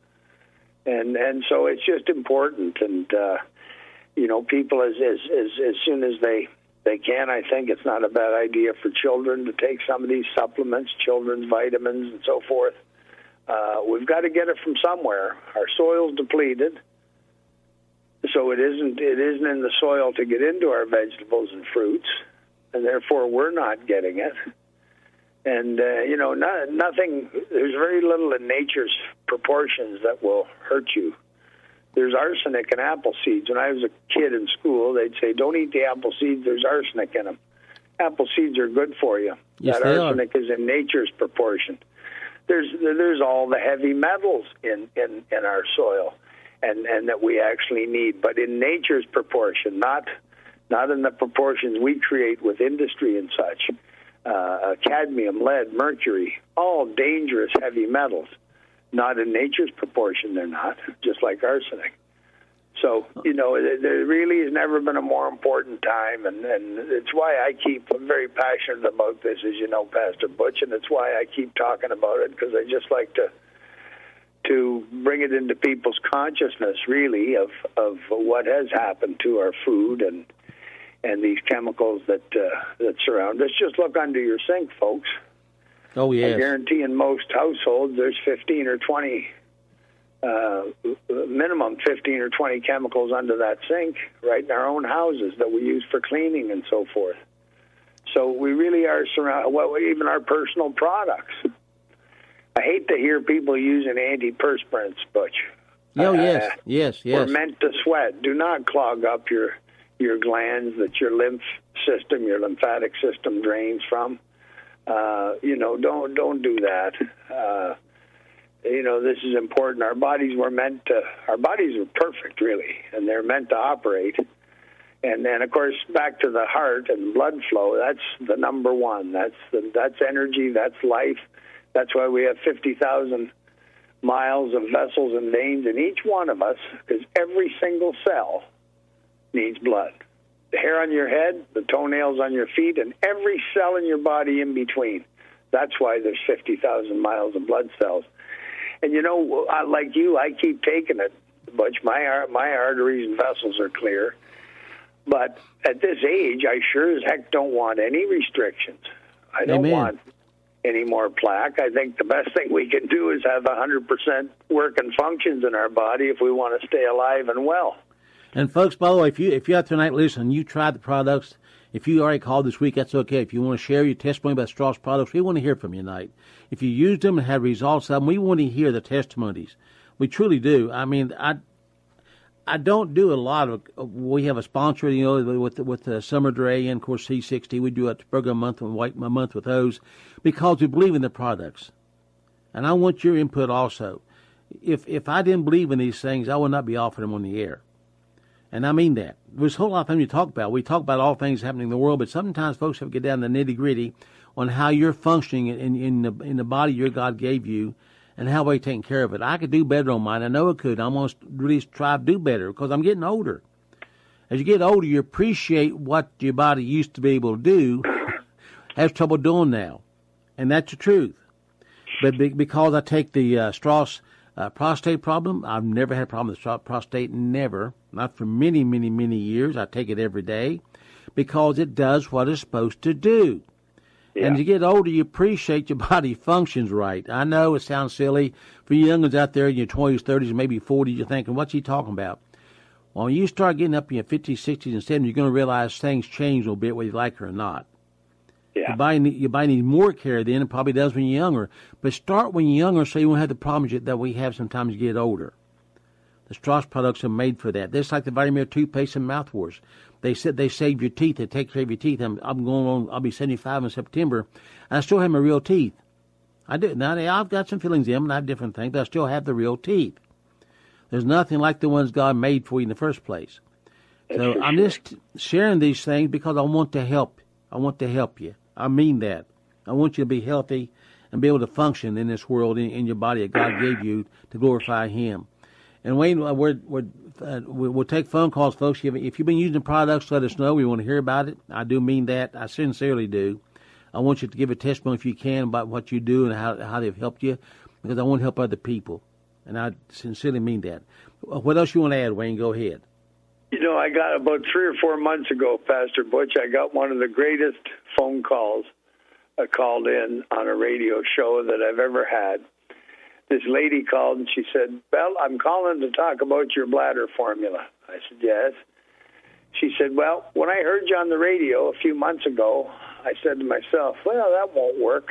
And and so it's just important. And, uh, you know, people, as, as, as, as soon as they, they can, I think it's not a bad idea for children to take some of these supplements, children's vitamins and so forth. Uh, we've got to get it from somewhere. Our soil's depleted, so it isn't it isn't in the soil to get into our vegetables and fruits, and therefore we're not getting it. And, uh, you know, no, nothing, there's very little in nature's proportions that will hurt you. There's arsenic in apple seeds. When I was a kid in school, they'd say, don't eat the apple seeds, there's arsenic in them. Apple seeds are good for you. Yes, that they arsenic are. is in nature's proportion. There's there's all the heavy metals in, in, in our soil and, and that we actually need, but in nature's proportion, not not in the proportions we create with industry and such. Uh, cadmium, lead, mercury, all dangerous heavy metals. Not in nature's proportion, they're not, just like arsenic. So, you know, there really has never been a more important time, and, and it's why I keep, I'm very passionate about this, as you know, Pastor Butch, and it's why I keep talking about it, because I just like to to bring it into people's consciousness, really, of, of what has happened to our food and and these chemicals that uh, that surround us. Just look under your sink, folks. Oh, yes. I guarantee in most households there's fifteen or twenty, uh, minimum fifteen or twenty chemicals under that sink right in our own houses that we use for cleaning and so forth. So we really are surrounded, well, even our personal products. I hate to hear people using antiperspirants, Butch. Oh, yes, uh, yes, yes. We're meant to sweat. Do not clog up your your glands that your lymph system, your lymphatic system drains from. Uh, you know, don't don't do that. Uh, you know, this is important. Our bodies were meant to, our bodies are perfect, really, and they're meant to operate. And then, of course, back to the heart and blood flow, that's the number one. That's the, that's energy, that's life. That's why we have fifty thousand miles of vessels and veins in each one of us, because every single cell needs blood. The hair on your head, the toenails on your feet, and every cell in your body in between. That's why there's fifty thousand miles of blood cells. And, you know, I, like you, I keep taking it, Butch. My, my arteries and vessels are clear. But at this age, I sure as heck don't want any restrictions. I don't Amen. want any more plaque. I think the best thing we can do is have one hundred percent working functions in our body if we want to stay alive and well. And folks, by the way, if you if you out tonight, listen, you tried the products. If you already called this week, that's okay. If you want to share your testimony about Strauss products, we want to hear from you tonight. If you used them and had results of them, we want to hear the testimonies. We truly do. I mean, I I don't do a lot of. We have a sponsor, you know, with with uh, Summer Dre and of course C sixty. We do a program a month and white a month with those because we believe in the products, and I want your input also. If if I didn't believe in these things, I would not be offering them on the air. And I mean that. There's a whole lot of things we talk about. We talk about all things happening in the world, but sometimes folks have to get down to the nitty-gritty on how you're functioning in, in, the, in the body your God gave you and how we're taking care of it. I could do better on mine. I know I could. I'm going to really try to do better because I'm getting older. As you get older, you appreciate what your body used to be able to do, has trouble doing now. And that's the truth. But because I take the uh, Strauss uh, prostate problem, I've never had a problem with Strauss prostate, never. Not for many, many, many years. I take it every day because it does what it's supposed to do. Yeah. And as you get older, you appreciate your body functions right. I know it sounds silly. For you young ones out there in your twenties, thirties, maybe forties, you're thinking, what's he talking about? Well, when you start getting up in your fifties, sixties, and seventies, you're going to realize things change a little bit, whether you like it or not. Yeah. Your body, your body needs more care then. It probably does when you're younger. But start when you're younger so you won't have the problems that we have sometimes as you get older. The Strauss products are made for that. Just like the Vitamin toothpaste and mouthwash. They said they save your teeth. They take care of your teeth. I'm, I'm going on, I'll be seventy-five in September, and I still have my real teeth. I do. Now, I've got some fillings in them, and I have different things, but I still have the real teeth. There's nothing like the ones God made for you in the first place. So I'm just sharing these things because I want to help. I want to help you. I mean that. I want you to be healthy and be able to function in this world, in, in your body that God gave you to glorify Him. And Wayne, we're, we're, uh, we'll take phone calls, folks. If you've been using the products, let us know. We want to hear about it. I do mean that. I sincerely do. I want you to give a testimony if you can about what you do and how how they've helped you, because I want to help other people. And I sincerely mean that. What else you want to add, Wayne? Go ahead. You know, I got about three or four months ago, Pastor Butch, I got one of the greatest phone calls uh, called in on a radio show that I've ever had. This lady called and she said, "Well, I'm calling to talk about your bladder formula." I said, "Yes." She said, "Well, when I heard you on the radio a few months ago, I said to myself, well, that won't work."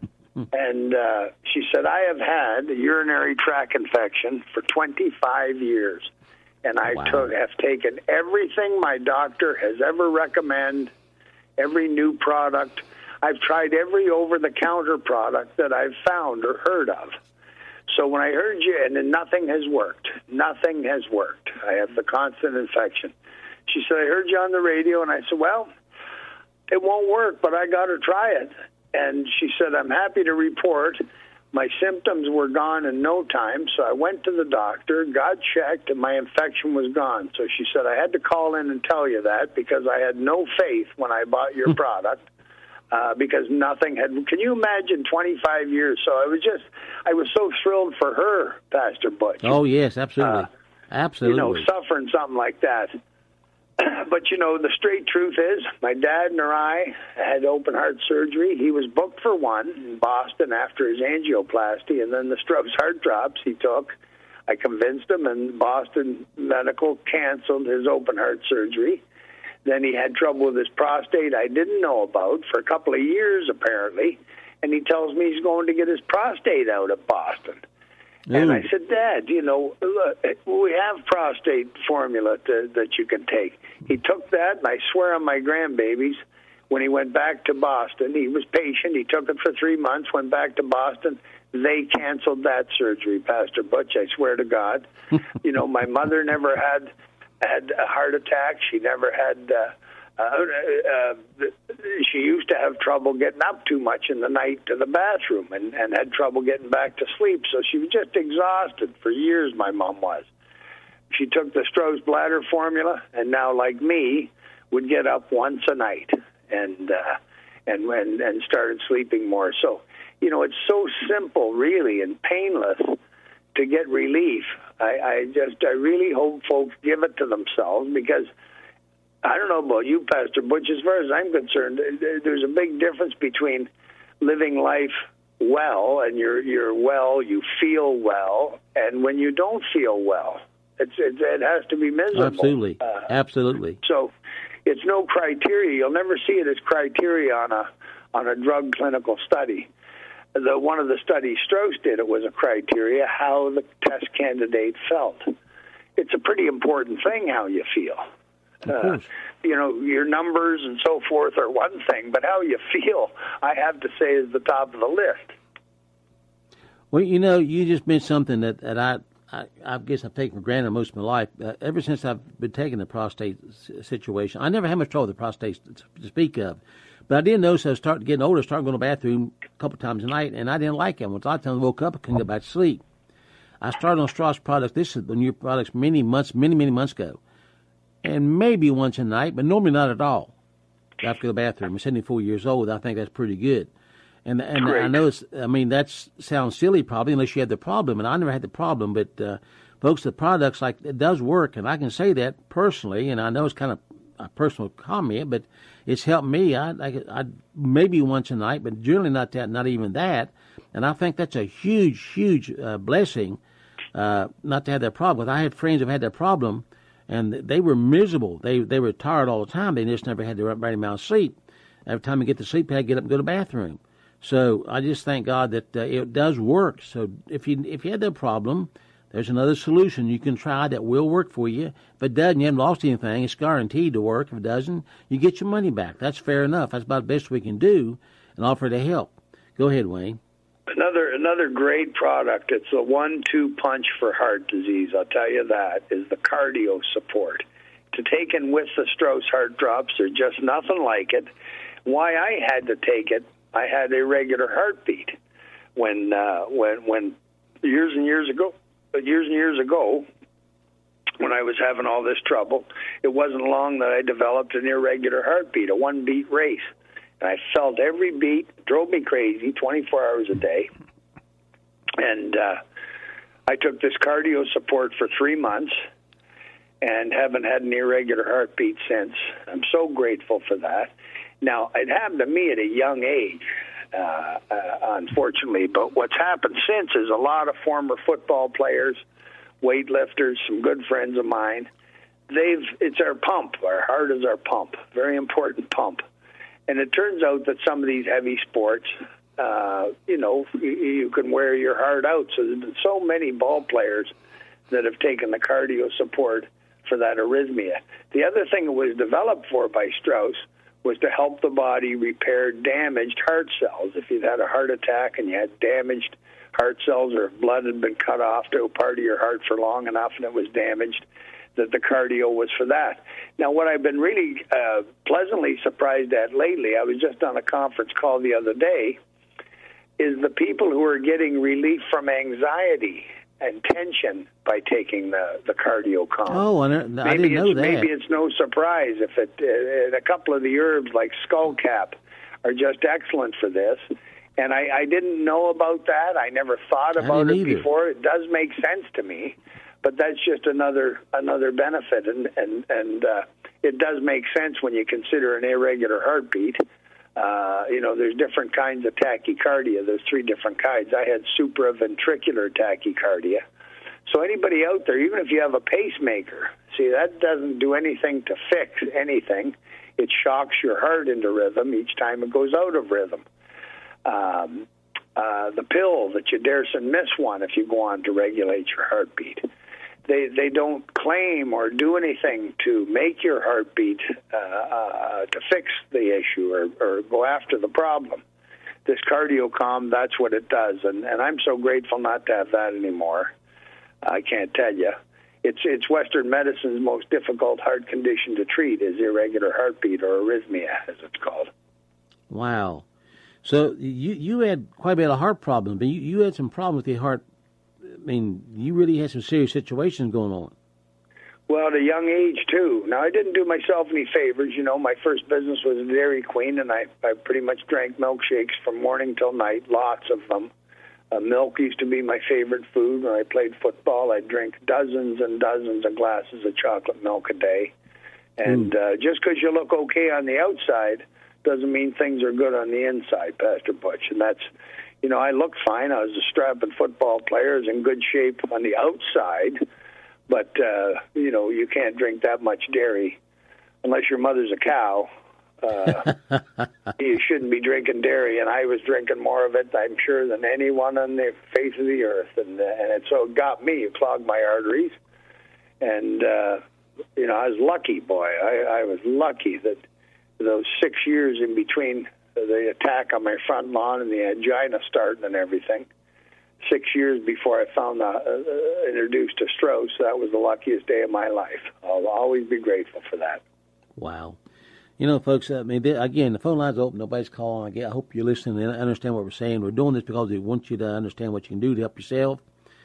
And uh, she said, "I have had a urinary tract infection for twenty-five years, and I Wow. took, have taken everything my doctor has ever recommended, every new product. I've tried every over-the-counter product that I've found or heard of. So when I heard you, and then nothing has worked. Nothing has worked. I have the constant infection." She said, "I heard you on the radio," and I said, "Well, it won't work, but I got to try it." And she said, "I'm happy to report my symptoms were gone in no time, so I went to the doctor, got checked, and my infection was gone." So she said, "I had to call in and tell you that because I had no faith when I bought your product. uh, because nothing had. Can you imagine twenty-five years? So I was just, I was so thrilled for her, Pastor Butch. Oh yes, absolutely, Uh, absolutely. You know, suffering something like that. But, you know, the straight truth is my dad and I had open heart surgery. He was booked for one in Boston after his angioplasty, and then the Strauss heart drops he took. I convinced him, and Boston Medical canceled his open heart surgery. Then he had trouble with his prostate I didn't know about for a couple of years, apparently, and he tells me he's going to get his prostate out at Boston. Ooh. And I said, Dad, you know, look, we have prostate formula to, that you can take. He took that, and I swear on my grandbabies, when he went back to Boston, he was patient. He took it for three months, went back to Boston. They canceled that surgery, Pastor Butch, I swear to God. You know, my mother never had had a heart attack. She never had... Uh, Uh, uh, she used to have trouble getting up too much in the night to the bathroom and, and had trouble getting back to sleep. So she was just exhausted for years, my mom was. She took the Strauss bladder formula, and now, like me, would get up once a night and uh, and, and and started sleeping more. So, you know, it's so simple, really, and painless to get relief. I, I just, I really hope folks give it to themselves, because I don't know about you, Pastor Butch, as far as I'm concerned, there's a big difference between living life well, and you're you're well, you feel well, and when you don't feel well. It's, it, it has to be miserable. Absolutely, uh, absolutely. So it's no criteria. You'll never see it as criteria on a on a drug clinical study. The one of the studies Strauss did, it was a criteria how the test candidate felt. It's a pretty important thing how you feel. Uh, you know, your numbers and so forth are one thing, but how you feel, I have to say, is the top of the list. Well, you know, you just mentioned something that, that I, I, I guess I've taken for granted most of my life. Uh, ever since I've been taking the prostate situation, I never had much trouble with the prostate to speak of. But I did notice I was starting getting older, starting going to the bathroom a couple times a night, and I didn't like it. Once I woke up, I couldn't go back to sleep. I started on Strauss products. This is the new products many months, many, many months ago. And maybe once a night, but normally not at all. After the bathroom, I'm seventy-four years old. I think that's pretty good. And and Great. I know it's. I mean, that sounds silly probably, unless you had the problem. And I never had the problem. But uh, folks, the products, like, it does work, and I can say that personally. And I know it's kind of a personal comment, but it's helped me. I, I, I maybe once a night, but generally not that, not even that. And I think that's a huge, huge uh, blessing. Uh, not to have that problem. I had friends who've had that problem. And they were miserable. They they were tired all the time. They just never had the right amount of sleep. Every time they get to sleep, they had to get up and go to the bathroom. So I just thank God that uh, it does work. So if you if you had that problem, there's another solution you can try that will work for you. If it doesn't, you haven't lost anything. It's guaranteed to work. If it doesn't, you get your money back. That's fair enough. That's about the best we can do and offer to help. Go ahead, Wayne. Another another great product. It's a one-two punch for heart disease. I'll tell you that is the cardio support. To take in with the Strauss heart drops, there's just nothing like it. Why I had to take it, I had irregular heartbeat when uh, when when years and years ago, years and years ago, when I was having all this trouble. It wasn't long that I developed an irregular heartbeat, a one-beat race. And I felt every beat, drove me crazy, twenty-four hours a day. And uh, I took this cardio support for three months and haven't had an irregular heartbeat since. I'm so grateful for that. Now, it happened to me at a young age, uh, uh, unfortunately. But what's happened since is a lot of former football players, weightlifters, some good friends of mine, they've it's our pump. Our heart is our pump, very important pump. And it turns out that some of these heavy sports, uh, you know, you, you can wear your heart out. So there's been so many ball players that have taken the cardio support for that arrhythmia. The other thing it was developed for by Strauss was to help the body repair damaged heart cells. If you'd had a heart attack and you had damaged heart cells, or if blood had been cut off to a part of your heart for long enough and it was damaged, that the cardio was for that. Now, what I've been really uh, pleasantly surprised at lately, I was just on a conference call the other day, is the people who are getting relief from anxiety and tension by taking the, the cardio calm. Oh, I, I didn't know that. Maybe it's no surprise if it, uh, a couple of the herbs like skullcap are just excellent for this. And I, I didn't know about that. I never thought about it either. before. It does make sense to me, but that's just another another benefit. And and and uh, it does make sense when you consider an irregular heartbeat. Uh, you know, there's different kinds of tachycardia. There's three different kinds. I had supraventricular tachycardia. So anybody out there, even if you have a pacemaker, see, that doesn't do anything to fix anything. It shocks your heart into rhythm each time it goes out of rhythm. Um, uh, the pill that you dare and miss one if you go on to regulate your heartbeat. They they don't claim or do anything to make your heartbeat uh, uh, to fix the issue or, or go after the problem. This CardioCalm, that's what it does, and, and I'm so grateful not to have that anymore. I can't tell you. It's it's Western medicine's most difficult heart condition to treat is irregular heartbeat or arrhythmia, as it's called. Wow. So you you had quite a bit of heart problems, but you, you had some problems with your heart. I mean, you really had some serious situations going on. Well, at a young age, too. Now, I didn't do myself any favors. You know, my first business was a Dairy Queen, and I, I pretty much drank milkshakes from morning till night, lots of them. Uh, milk used to be my favorite food. When I played football, I'd drink dozens and dozens of glasses of chocolate milk a day. And mm. uh, just because you look okay on the outside doesn't mean things are good on the inside, Pastor Butch. And that's, you know, I looked fine. I was a strapping football player. I was in good shape on the outside. But, uh, you know, you can't drink that much dairy unless your mother's a cow. Uh, you shouldn't be drinking dairy, and I was drinking more of it, I'm sure, than anyone on the face of the earth. And, uh, and it, so it got me. It clogged my arteries. And, uh, you know, I was lucky, boy. I, I was lucky that those six years in between the attack on my front lawn and the angina starting and everything, six years before I found uh, uh, introduced to Strauss, that was the luckiest day of my life. I'll always be grateful for that. Wow. You know, folks, I mean, again, the phone line's open. Nobody's calling. I hope you're listening and understand what we're saying. We're doing this because we want you to understand what you can do to help yourself.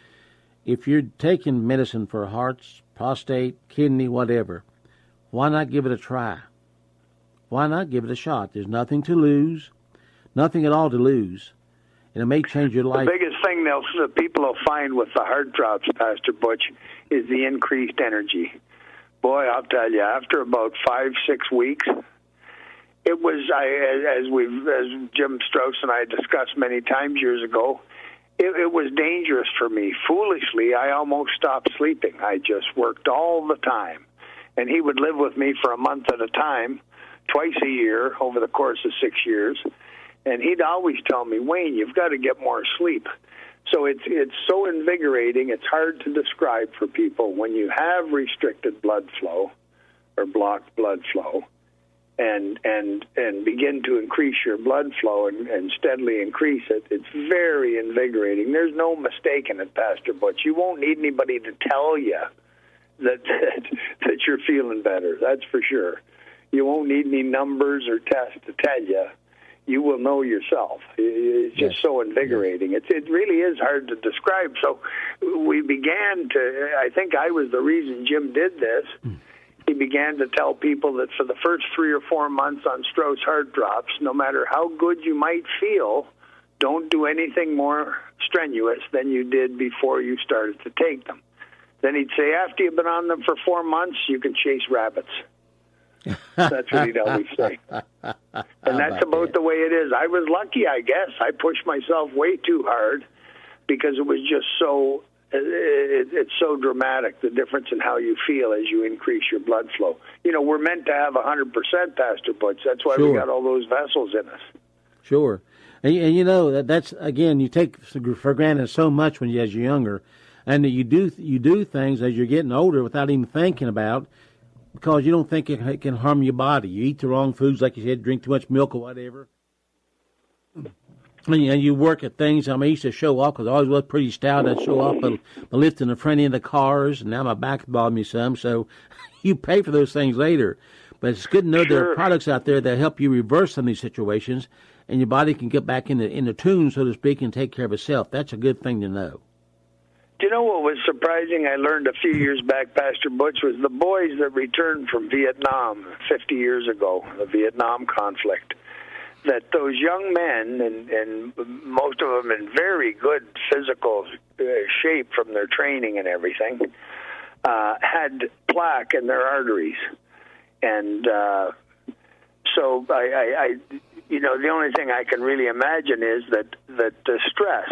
If you're taking medicine for hearts, prostate, kidney, whatever, why not give it a try? Why not give it a shot? There's nothing to lose, nothing at all to lose, and it may change your life. The biggest thing they'll, the people will find with the heart drops, Pastor Butch, is the increased energy. Boy, I'll tell you, after about five, six weeks, it was, I, as we've, as Jim Strauss and I discussed many times years ago, it, it was dangerous for me. Foolishly, I almost stopped sleeping. I just worked all the time, and he would live with me for a month at a time, twice a year over the course of six years, and he'd always tell me, Wayne, you've got to get more sleep. So it's it's so invigorating, it's hard to describe for people. When you have restricted blood flow or blocked blood flow and and and begin to increase your blood flow and, and steadily increase it, it's very invigorating. There's no mistaking it, Pastor Butch. You won't need anybody to tell you that, that, that you're feeling better, that's for sure. You won't need any numbers or tests to tell you. You will know yourself. It's just yes. so invigorating. Yes. It, it really is hard to describe. So we began to, I think I was the reason Jim did this. Mm. He began to tell people that for the first three or four months on Strauss Heart Drops, no matter how good you might feel, don't do anything more strenuous than you did before you started to take them. Then he'd say, after you've been on them for four months, you can chase rabbits. That's what he'd always say. And that's about that? The way it is. I was lucky, I guess. I pushed myself way too hard because it was just so, it, it's so dramatic, the difference in how you feel as you increase your blood flow. You know, we're meant to have one hundred percent, Pastor Butch. That's why sure. we got all those vessels in us. Sure. And, and you know, that, that's, again, you take for granted so much when you, as you're younger, and you do, you do things as you're getting older without even thinking about, because you don't think it can harm your body. You eat the wrong foods, like you said, drink too much milk or whatever. And you work at things. I mean, I used to show off because I always was pretty stout. I'd show off by, by lifting the front end of the cars, and now my back bothers me some. So you pay for those things later. But it's good to know sure. there are products out there that help you reverse some of these situations, and your body can get back in the, in the tune, so to speak, and take care of itself. That's a good thing to know. Do you know what was surprising I learned a few years back, Pastor Butch, was the boys that returned from Vietnam fifty years ago, the Vietnam conflict. that those young men, and, and most of them in very good physical uh, shape from their training and everything, uh, had plaque in their arteries. And uh, so, I, I, I, you know, the only thing I can really imagine is that, that the stress,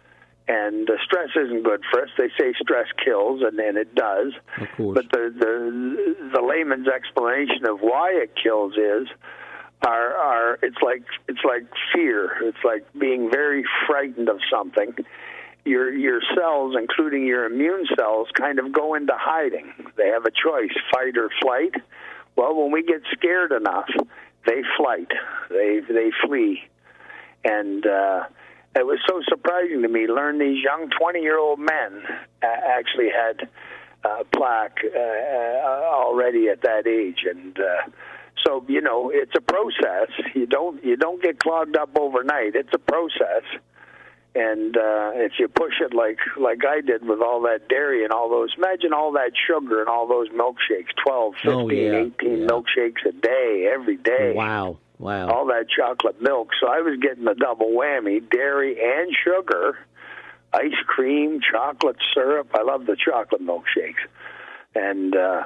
and uh, stress isn't good for us. They say stress kills, and, and it does. Of course. But the, the, the layman's explanation of why it kills is, Are, are it's like it's like fear. It's like being very frightened of something. Your your cells, including your immune cells, kind of go into hiding. They have a choice: fight or flight. Well, when we get scared enough, they flight. They they flee. And uh, it was so surprising to me. Learn these young twenty-year-old men uh, actually had uh, plaque uh, uh, already at that age, and. Uh, So, you know, it's a process. You don't you don't get clogged up overnight. It's a process. And uh, if you push it like, like I did with all that dairy and all those, imagine all that sugar and all those milkshakes, twelve, fifteen, oh, yeah. eighteen yeah. milkshakes a day, every day. Wow, wow. All that chocolate milk. So I was getting the double whammy, dairy and sugar, ice cream, chocolate syrup. I love the chocolate milkshakes. And... Uh,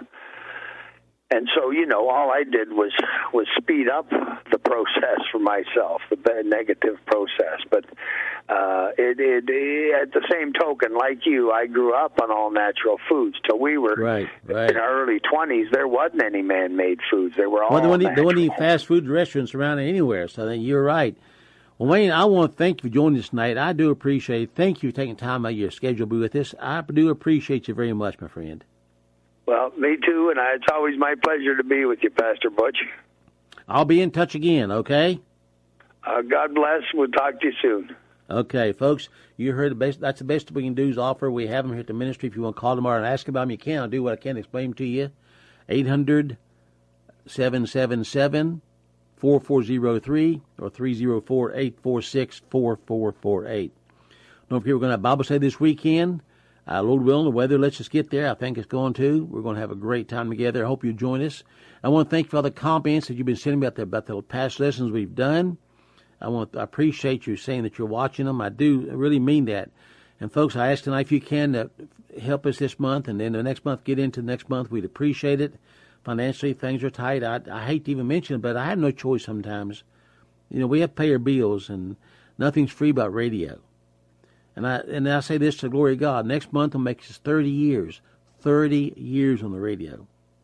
And so, you know, all I did was was speed up the process for myself, the negative process. But uh, it, it, it, at the same token, like you, I grew up on all natural foods till we were right, right. in our early twenties. There wasn't any man-made foods; they were all well, there wasn't, natural. there wasn't any fast food restaurants around anywhere. So then you're right. Well, Wayne, I want to thank you for joining us tonight. I do appreciate it. Thank you for taking time out of your schedule to be with us. I do appreciate you very much, my friend. Well, me too, and I, it's always my pleasure to be with you, Pastor Butch. I'll be in touch again, okay? Uh, God bless. We'll talk to you soon. Okay, folks, you heard the best. That's the best we can do is offer. We have them here at the ministry. If you want to call tomorrow and ask about them, you can. I'll do what I can to explain them to you. eight hundred, seven seven seven, four four zero three or three oh four, eight four six, four four four eight. Don't forget, we're going to have Bible study this weekend. Uh, Lord willing, the weather lets us get there. I think it's going to. We're going to have a great time together. I hope you join us. I want to thank you for all the comments that you've been sending me about the, about the past lessons we've done. I want I appreciate you saying that you're watching them. I do I really mean that. And, folks, I ask tonight if you can uh, help us this month and then the next month, get into the next month. We'd appreciate it. Financially, things are tight. I, I hate to even mention it, but I have no choice sometimes. You know, we have to pay our bills, and nothing's free about radio. And I and I say this to the glory of God. Next month will make us thirty years. thirty years on the radio.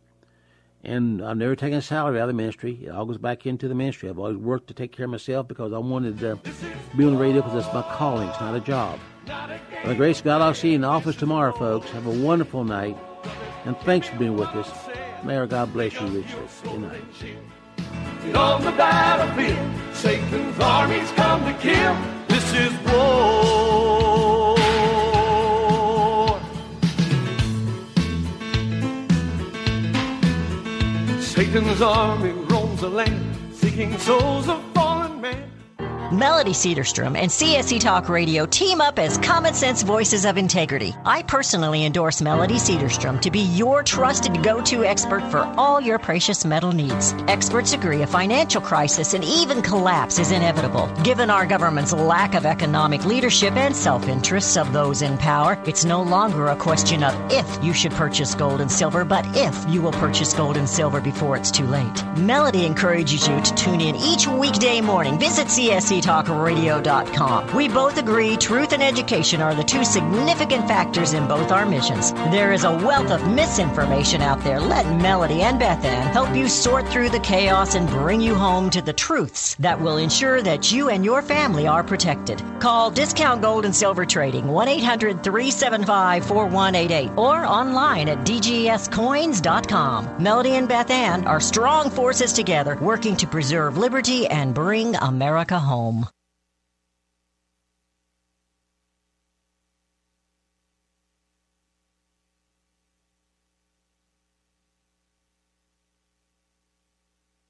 And I've never taken a salary out of the ministry. It all goes back into the ministry. I've always worked to take care of myself because I wanted to be on the radio because that's my calling. It's not a job. By the grace of God, I'll see you in the office tomorrow, folks. Have a wonderful night. And thanks for being with us. May our God bless you richly. Good night. And on the battlefield, Satan's armies come to kill. This is war. Satan's army roams the land, seeking souls of fallen men. Melody Cedarstrom and C S C Talk Radio team up as common sense voices of integrity. I personally endorse Melody Cedarstrom to be your trusted go-to expert for all your precious metal needs. Experts agree a financial crisis and even collapse is inevitable. Given our government's lack of economic leadership and self-interests of those in power, it's no longer a question of if you should purchase gold and silver, but if you will purchase gold and silver before it's too late. Melody encourages you to tune in each weekday morning. Visit C S C talk radio dot com. We both agree truth and education are the two significant factors in both our missions. There is a wealth of misinformation out there. Let Melody and Beth Ann help you sort through the chaos and bring you home to the truths that will ensure that you and your family are protected. Call Discount Gold and Silver Trading one eight hundred, three seven five, four one eight eight or online at d g s coins dot com. Melody and Beth Ann are strong forces together working to preserve liberty and bring America home.